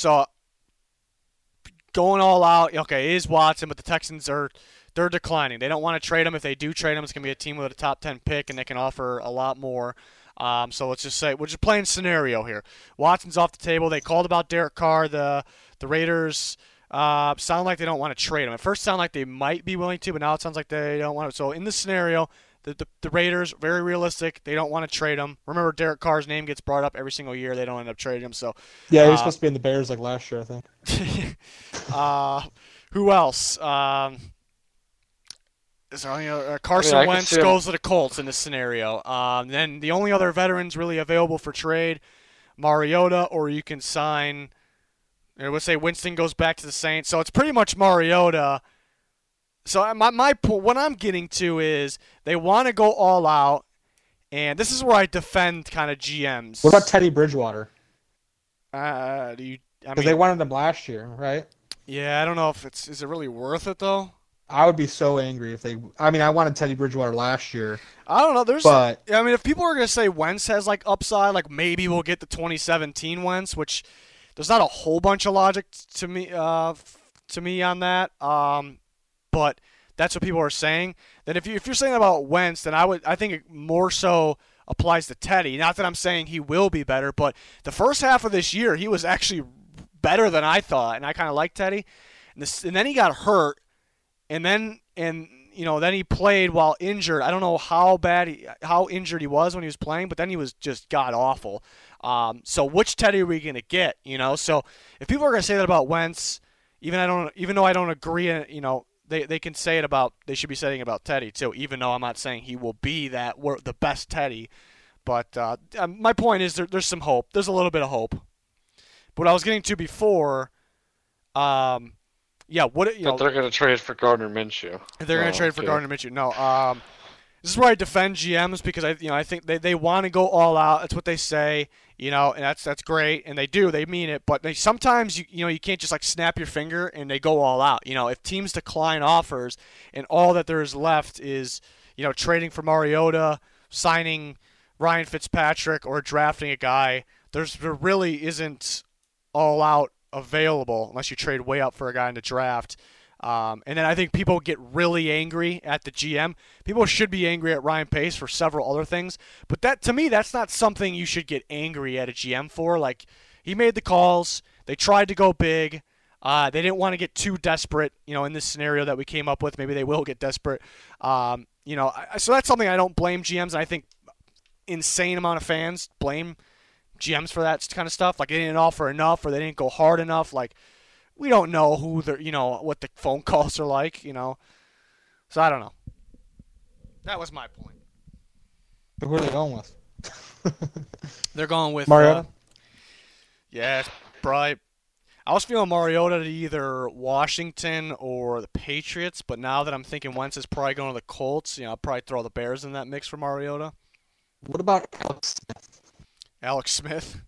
going all out? Okay, it is Watson, but the Texans they're declining. They don't want to trade him. If they do trade him, it's gonna be a team with a top 10 pick, and they can offer a lot more. So let's just say we're just playing scenario here. Watson's off the table. They called about Derek Carr. The Raiders sound like they don't want to trade him. At first, sound like they might be willing to, but now it sounds like they don't want to. So in this scenario, the Raiders, very realistic. They don't want to trade him. Remember, Derek Carr's name gets brought up every single year. They don't end up trading him. So yeah, he was supposed to be in the Bears like last year, I think. who else? Is there any other, Carson Wentz goes to the Colts in this scenario. Then the only other veterans really available for trade, Mariota, or you can sign. Let's say Winston goes back to the Saints. So it's pretty much Mariota. So my point, what I'm getting to is they want to go all out, and this is where I defend kind of GMs. What about Teddy Bridgewater? Because they wanted him last year, right? Yeah, I don't know if is it really worth it though. I would be so angry if they. I mean, I wanted Teddy Bridgewater last year. I don't know. If people are gonna say Wentz has like upside, like maybe we'll get the 2017 Wentz, which there's not a whole bunch of logic to me on that. But that's what people are saying. Then if you're saying about Wentz, then I think it more so applies to Teddy. Not that I'm saying he will be better, but the first half of this year he was actually better than I thought, and I kind of liked Teddy. And then he got hurt. And then he played while injured. I don't know how injured he was when he was playing, but then he was just god awful. So which Teddy are we gonna get? So if people are gonna say that about Wentz, even though I don't agree, they can say it about. They should be saying it about Teddy too. Even though I'm not saying he will be the best Teddy, but my point is there's some hope. There's a little bit of hope. But what I was getting to before. Yeah, But they're going to trade for Gardner Minshew. They're going to trade for Gardner Minshew. No, this is where I defend GMs because I think they want to go all out. That's what they say, and that's great, and they do. They mean it, but sometimes you can't just like snap your finger and they go all out. If teams decline offers and all that there is left is trading for Mariota, signing Ryan Fitzpatrick, or drafting a guy, there really isn't all out available unless you trade way up for a guy in the draft. And then I think people get really angry at the GM. People should be angry at Ryan Pace for several other things, but to me that's not something you should get angry at a GM for. Like, he made the calls, they tried to go big, they didn't want to get too desperate, in this scenario that we came up with. Maybe they will get desperate. So that's something I don't blame GMs, and I think insane amount of fans blame GMs for that kind of stuff. Like, they didn't offer enough, or they didn't go hard enough. Like, we don't know who they're, what the phone calls are like, So I don't know. That was my point. Who are they going with? They're going with Mariota. Yeah, probably. I was feeling Mariota to either Washington or the Patriots, but now that I'm thinking Wentz is probably going to the Colts, I'll probably throw the Bears in that mix for Mariota. What about Alex Smith? Alex Smith.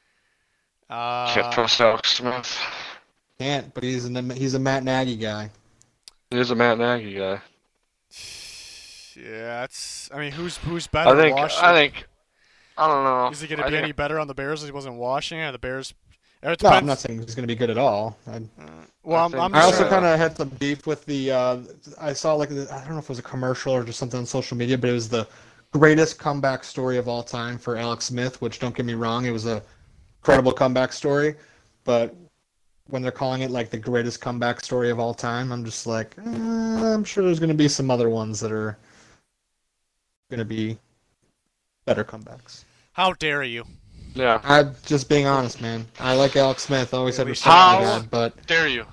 Can't trust Alex Smith. Can't, but he's a Matt Nagy guy. He is a Matt Nagy guy. Yeah, who's better? I think I don't know. Is he going to be any better on the Bears if he wasn't Washington? The Bears. It No, depends. I'm not saying he's going to be good at all. Well, I'm I just also kind of had some beef with the. I saw I don't know if it was a commercial or just something on social media, but it was the greatest comeback story of all time for Alex Smith. Which, don't get me wrong, it was a credible comeback story, but when they're calling it like the greatest comeback story of all time, I'm just like, I'm sure there's going to be some other ones that are going to be better comebacks. How dare you? Yeah. I'm just being honest, man. I like Alex Smith. I always had respect How for the guy, but dare you?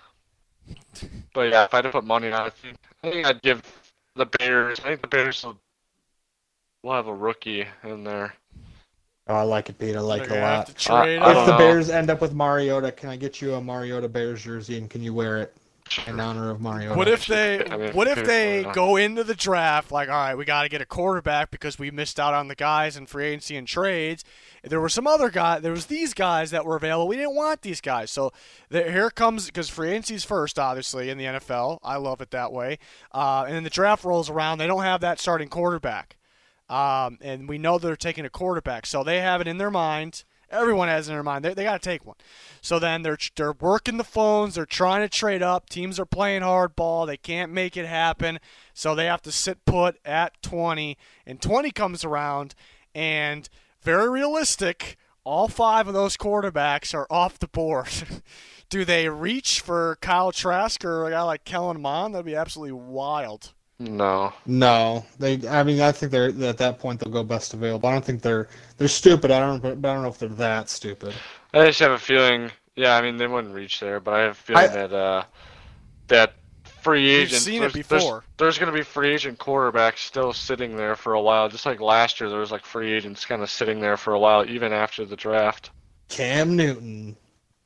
But yeah, if I had to put money on it, I think I'd give the Bears. I think the Bears will have a rookie in there. oh, I like it, Pete. I like it They're a gonna have lot. to trade I If don't the know. Bears end up with Mariota, can I get you a Mariota Bears jersey and can you wear it in honor of Mariota? What if they I mean, what if they seriously, go into the draft like, all right, we got to get a quarterback because we missed out on the guys in free agency and trades. There were some other guys. There was these guys that were available. We didn't want these guys. So here comes, because free agency's first, obviously, in the NFL. I love it that way. And then the draft rolls around. They don't have that starting quarterback. And we know they're taking a quarterback. So they have it in their mind. Everyone has it in their mind. They got to take one. So then they're working the phones. They're trying to trade up. Teams are playing hardball. They can't make it happen. So they have to sit put at 20. And 20 comes around, and very realistic, all 5 of those quarterbacks are off the board. Do they reach for Kyle Trask or a guy like Kellen Mond? That'd be absolutely wild. No. No, I mean, I think they're at that point they'll go best available. I don't think they're stupid. But I don't know if they're that stupid. I just have a feeling. Yeah, I mean they wouldn't reach there, but I have a feeling that free You've agents. seen it before. There's going to be free agent quarterbacks still sitting there for a while. Just like last year, there was like free agents kind of sitting there for a while, even after the draft. Cam Newton,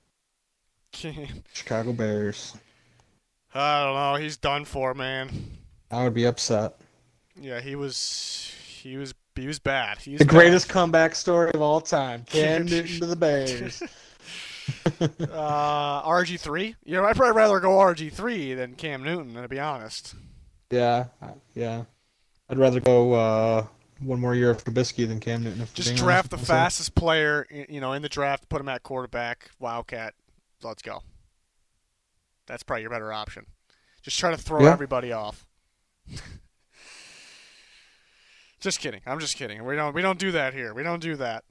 Chicago Bears. I don't know. He's done for, man. I would be upset. Yeah, he was bad. He was The bad. greatest comeback story of all time. Cam Newton to the Bears. RG3? Yeah, I'd probably rather go RG3 than Cam Newton, to be honest. Yeah. I'd rather go one more year of Trubisky than Cam Newton. Just draft the fastest player, in the draft, put him at quarterback, Wildcat. Let's go. That's probably your better option. Just try to throw everybody off. Just kidding. I'm just kidding. We don't do that here. We don't do that.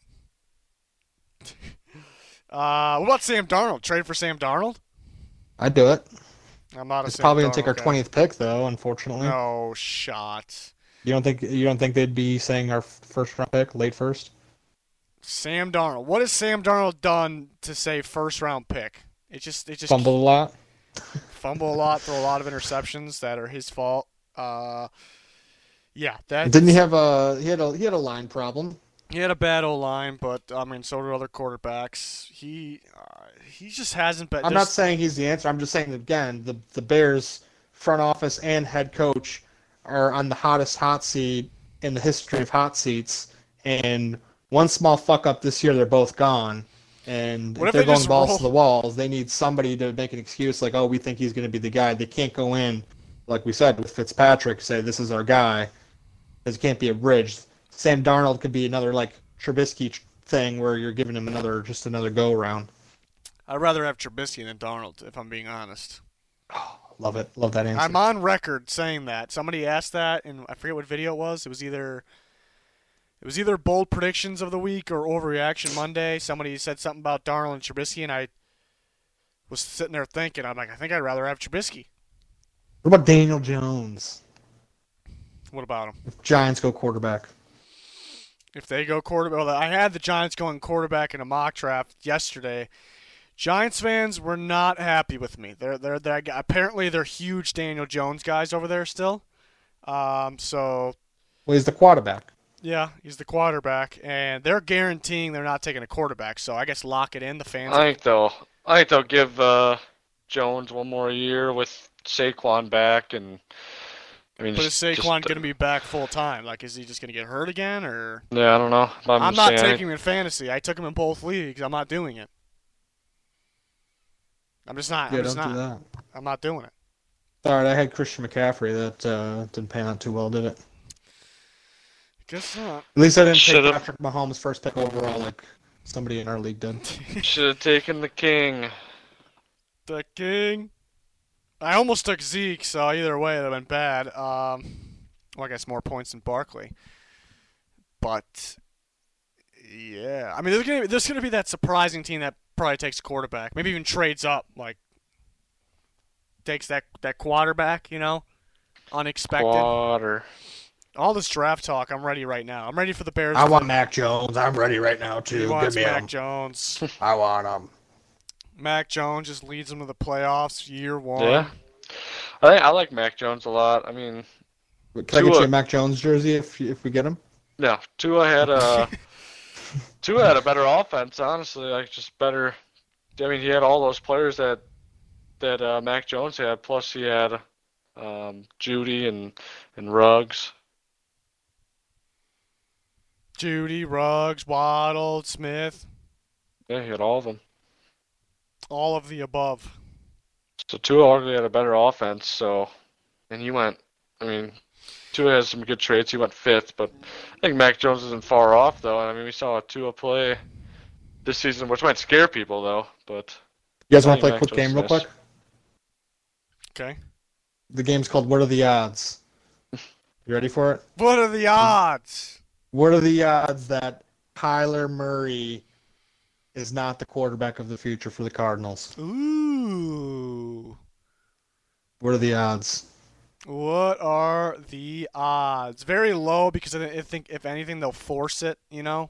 What about Sam Darnold? Trade for Sam Darnold? I'd do it. I'm not a It's Sam probably gonna take our Darnold guy. 20th pick, though. Unfortunately, No shot. You don't think they'd be saying our first round pick, late first? Sam Darnold. What has Sam Darnold done to say first round pick? It just Fumbled a lot. Fumble a lot, throw a lot of interceptions that are his fault. Yeah, that Didn't he have he had a line problem? He had a bad O-line, but I mean, so did other quarterbacks. He just hasn't been. I'm not saying he's the answer. I'm just saying that, again, the Bears front office and head coach are on the hottest hot seat in the history of hot seats, and one small fuck up this year, they're both gone. And What if if they're they going just balls roll- to the walls, they need somebody to make an excuse like, oh, we think he's going to be the guy. They can't go in, like we said, with Fitzpatrick, say this is our guy. Because it can't be a bridge. Sam Darnold could be another like Trubisky thing where you're giving him another go around. I'd rather have Trubisky than Darnold, if I'm being honest. Love it. Love that answer. I'm on record saying that. Somebody asked that, and I forget what video it was. It was either bold predictions of the week or overreaction Monday. Somebody said something about Darnold and Trubisky, and I was sitting there thinking, I'm like, I think I'd rather have Trubisky. What about Daniel Jones? What about him? If Giants go quarterback. If they go quarterback, well, I had the Giants going quarterback in a mock draft yesterday. Giants fans were not happy with me. They're apparently they're huge Daniel Jones guys over there still. So Well, he's the quarterback. yeah, he's the quarterback, and they're guaranteeing they're not taking a quarterback. So I guess lock it in. The fans. I think they'll give Jones one more year with Saquon back, and I mean, But is Saquon going to be back full time? Like, is he just going to get hurt again, or? Yeah, I don't know. I'm not taking him in fantasy. I took him in both leagues. I'm not doing it. I'm just not. Yeah, don't do that. I'm not doing it. All right, I had Christian McCaffrey. That didn't pan out too well, did it? Guess not. At least I didn't Should've. take Patrick Mahomes first pick overall like somebody in our league did. Should have taken the king. The king. I almost took Zeke, so either way it would have been bad. Well, I guess more points than Barkley. But yeah, I mean, there's gonna be that surprising team that probably takes a quarterback, maybe even trades up, like takes that quarterback, unexpected. Water. All this draft talk, I'm ready right now. I'm ready for the Bears. I want Mac Jones. I'm ready right now too. He wants Give me Mac him. Jones. I want him. Mac Jones just leads them to the playoffs year one. Yeah. I like Mac Jones a lot. I mean, Can I get you a Mac Jones jersey if we get him? yeah, Tua had a better offense, honestly. Like just better. I mean, he had all those players that Mac Jones had. Plus, he had Judy and Ruggs. Judy, Ruggs, Waddle, Smith, Yeah, he had all of them. all of the above. So Tua arguably had a better offense. So, and he went. I mean, Tua has some good traits. He went 5th, but I think Mac Jones isn't far off though. I mean, we saw Tua play this season, which might scare people though. But You guys want to I play a think quick Mac game real Jones quick? Okay. The game's called What Are the Odds? You ready for it? What are the odds? What are the odds that Kyler Murray is not the quarterback of the future for the Cardinals? Ooh. What are the odds? What are the odds? Very low because I think if anything they'll force it, Yeah.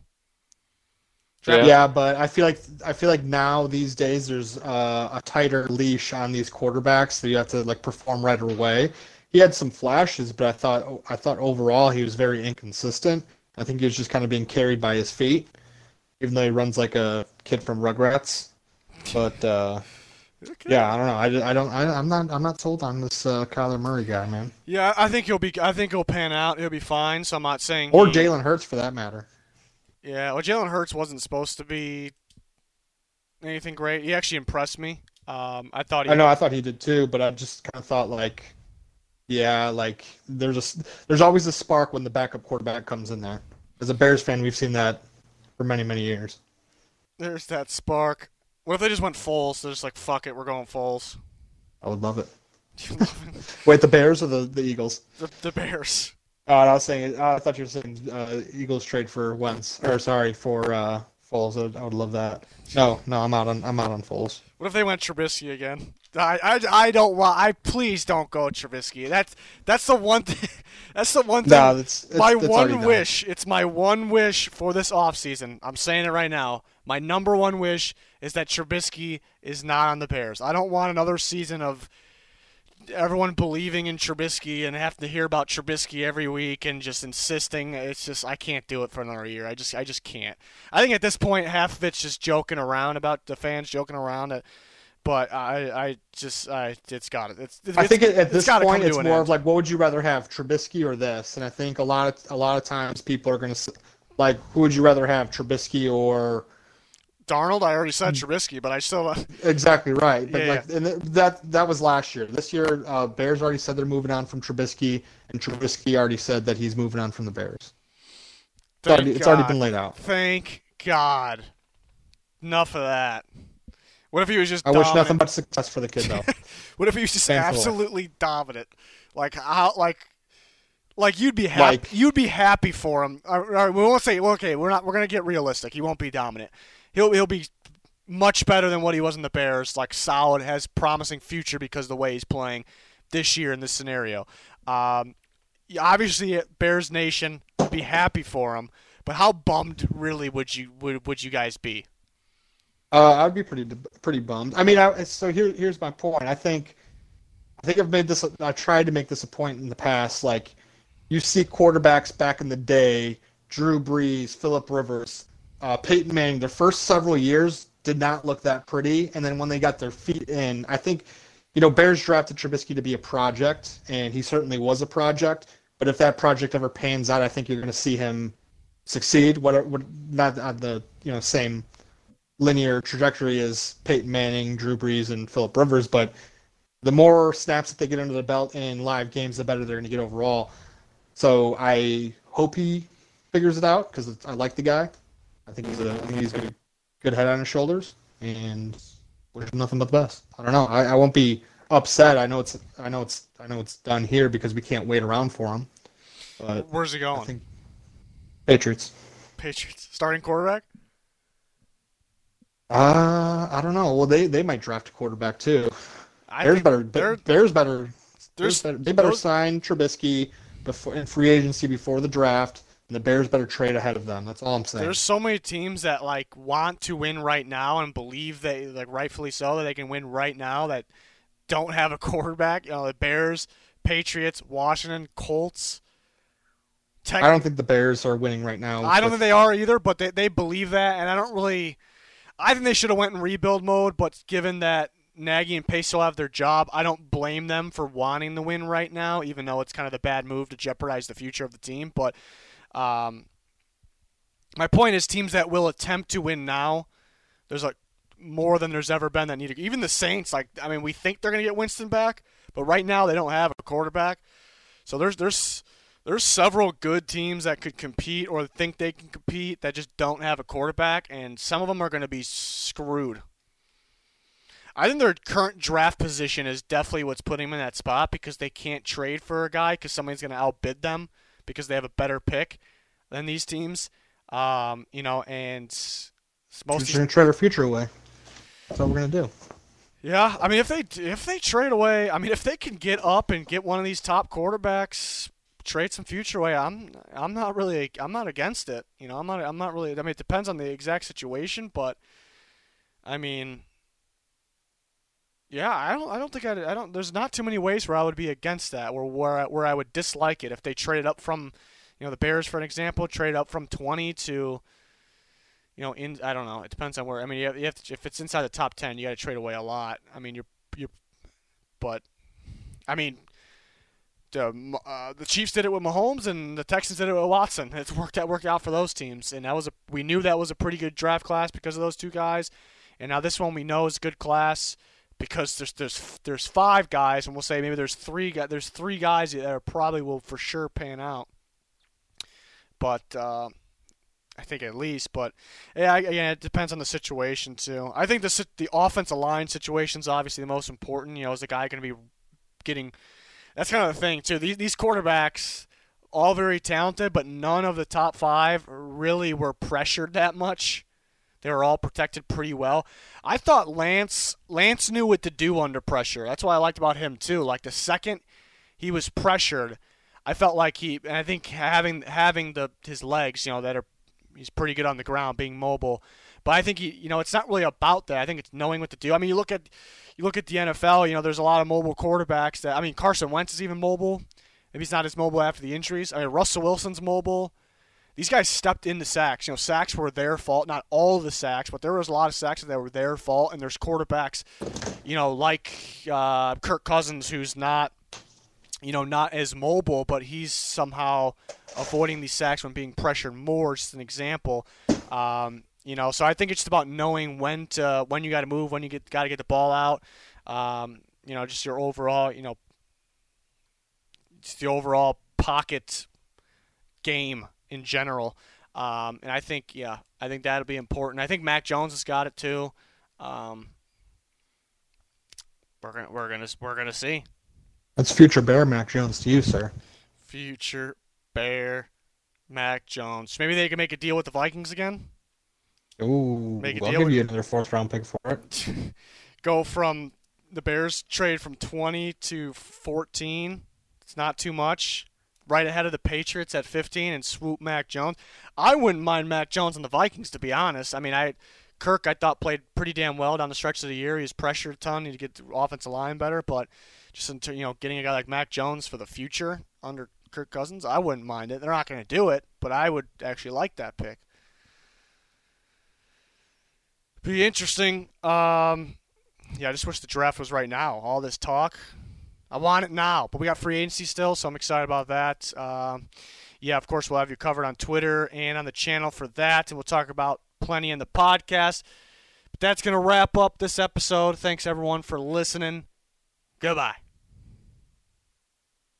Yeah, but I feel like now these days there's a tighter leash on these quarterbacks, so you have to like perform right away. He had some flashes, but I thought overall he was very inconsistent. I think he was just kind of being carried by his feet, even though he runs like a kid from Rugrats. But Okay. yeah, I don't know. I'm not sold on this Kyler Murray guy, man. Yeah, I think he'll pan out. He'll be fine. So I'm not saying Or Jalen Hurts for that matter. Yeah, well, Jalen Hurts wasn't supposed to be anything great. He actually impressed me. I thought I thought he did too, but I just kind of thought like, yeah, like there's always a spark when the backup quarterback comes in there. As a Bears fan, we've seen that for many, many years. there's that spark. What if they just went Foles? They're just like, fuck it, we're going Foles. I would love it. Wait, the Bears or the Eagles? the Bears. I thought you were saying Eagles trade for Wentz, or sorry, for Foles. I would love that. No, I'm out on Foles. What if they went Trubisky again? I don't want. Please don't go Trubisky. That's the one thing. That's the one thing. No, it's my already one done. wish. It's my one wish for this offseason. I'm saying it right now. My number one wish is that Trubisky is not on the Bears. I don't want another season of everyone believing in Trubisky and having to hear about Trubisky every week and just insisting. It's just I can't do it for another year. I just can't. I think at this point half of it's just joking around about the fans joking around. But it's got it. I think at this point it's more more of like, what would you rather have, Trubisky or this? And I think a lot of times people are going to like, who would you rather have, Trubisky or Darnold? I already said Trubisky, but I still. Exactly right. But Yeah. and that was last year. This year, Bears already said they're moving on from Trubisky, and Trubisky already said that he's moving on from the Bears. It's already been laid out. Thank God. Enough of that. What if he was just I dominant? wish nothing but success for the kid, though. What if he was just Thankfully. absolutely dominant? Like you'd be happy. You'd be happy for him. We won't say, well, okay, we're gonna get realistic. He won't be dominant. He'll be much better than what he was in the Bears. Like solid, has promising future because of the way he's playing this year in this scenario. Obviously, Bears Nation would be happy for him, but how bummed really would you guys be? I'd be pretty bummed. I mean, here's my point. I think I've made this. I tried to make this a point in the past. Like, you see quarterbacks back in the day, Drew Brees, Phillip Rivers, Peyton Manning. Their first several years did not look that pretty, and then when they got their feet in, I think, Bears drafted Trubisky to be a project, and he certainly was a project. But if that project ever pans out, I think you're going to see him succeed. What not on the same linear trajectory as Peyton Manning, Drew Brees, and Phillip Rivers, but the more snaps that they get under the belt in live games, the better they're going to get overall. So I hope he figures it out because I like the guy. I think he's got a good head on his shoulders, and wish him nothing but the best. I don't know. I won't be upset. I know it's done here because we can't wait around for him. But where's he going? I think Patriots. Starting quarterback. I don't know. Well, they might draft a quarterback too. Bears better sign Trubisky before in free agency before the draft, and the Bears better trade ahead of them. That's all I'm saying. There's so many teams that want to win right now and believe that rightfully so that they can win right now that don't have a quarterback. The Bears, Patriots, Washington, Colts. I don't think the Bears are winning right now. I don't think they are either, but they believe that, and I think they should have went in rebuild mode, but given that Nagy and Pace still have their job, I don't blame them for wanting the win right now, even though it's kind of the bad move to jeopardize the future of the team. But my point is teams that will attempt to win now, there's more than there's ever been that need to. Even the Saints, we think they're going to get Winston back, but right now they don't have a quarterback. So there's several good teams that could compete or think they can compete that just don't have a quarterback, and some of them are going to be screwed. I think their current draft position is definitely what's putting them in that spot because they can't trade for a guy because somebody's going to outbid them because they have a better pick than these teams. And most going to trade our future away. That's what we're going to do. Yeah, if they trade away, if they can get up and get one of these top quarterbacks, trade some future away. I'm not against it. I'm not really. It depends on the exact situation, but yeah, I don't. There's not too many ways where I would be against that, or where I would dislike it if they traded up from, the Bears for an example, traded up from 20 to, I don't know. It depends on where. You have to, if it's inside the top 10, you got to trade away a lot. The Chiefs did it with Mahomes, and the Texans did it with Watson. It's worked out for those teams, and we knew that was a pretty good draft class because of those two guys, and now this one we know is a good class because there's 5 guys, and we'll say maybe there's 3 guys that are probably will for sure pan out, but I think at least, but yeah, again, it depends on the situation too. I think the offensive line situation is obviously the most important. Is the guy going to be getting? That's kind of the thing, too. These quarterbacks, all very talented, but none of the top 5 really were pressured that much. They were all protected pretty well. I thought Lance knew what to do under pressure. That's what I liked about him, too. The second he was pressured, I felt like and I think having his legs, he's pretty good on the ground, being mobile. But I think it's not really about that. I think it's knowing what to do. You look at the NFL. There's a lot of mobile quarterbacks. Carson Wentz is even mobile. Maybe he's not as mobile after the injuries. Russell Wilson's mobile. These guys stepped into sacks. Sacks were their fault. Not all of the sacks, but there was a lot of sacks that were their fault. And there's quarterbacks, like Kirk Cousins, who's not as mobile, but he's somehow avoiding these sacks when being pressured more. Just an example. So I think it's just about knowing when you got to move, when you got to get the ball out. Just your overall, just the overall pocket game in general. And I think that'll be important. I think Mac Jones has got it too. We're gonna see. That's future Bear Mac Jones to you, sir. Future Bear Mac Jones. Maybe they can make a deal with the Vikings again. Ooh, I'll give you another 4th-round pick for it. Go from the Bears trade from 20 to 14. It's not too much. Right ahead of the Patriots at 15 and swoop Mac Jones. I wouldn't mind Mac Jones and the Vikings, to be honest. Kirk, I thought, played pretty damn well down the stretch of the year. He was pressured a ton. He had to get the offensive line better, but just getting a guy like Mac Jones for the future under Kirk Cousins, I wouldn't mind it. They're not going to do it, but I would actually like that pick. Be interesting. I just wish the draft was right now. All this talk, I want it now. But we got free agency still, so I'm excited about that. Of course, we'll have you covered on Twitter and on the channel for that, and we'll talk about plenty in the podcast. But that's going to wrap up this episode. Thanks, everyone, for listening. Goodbye.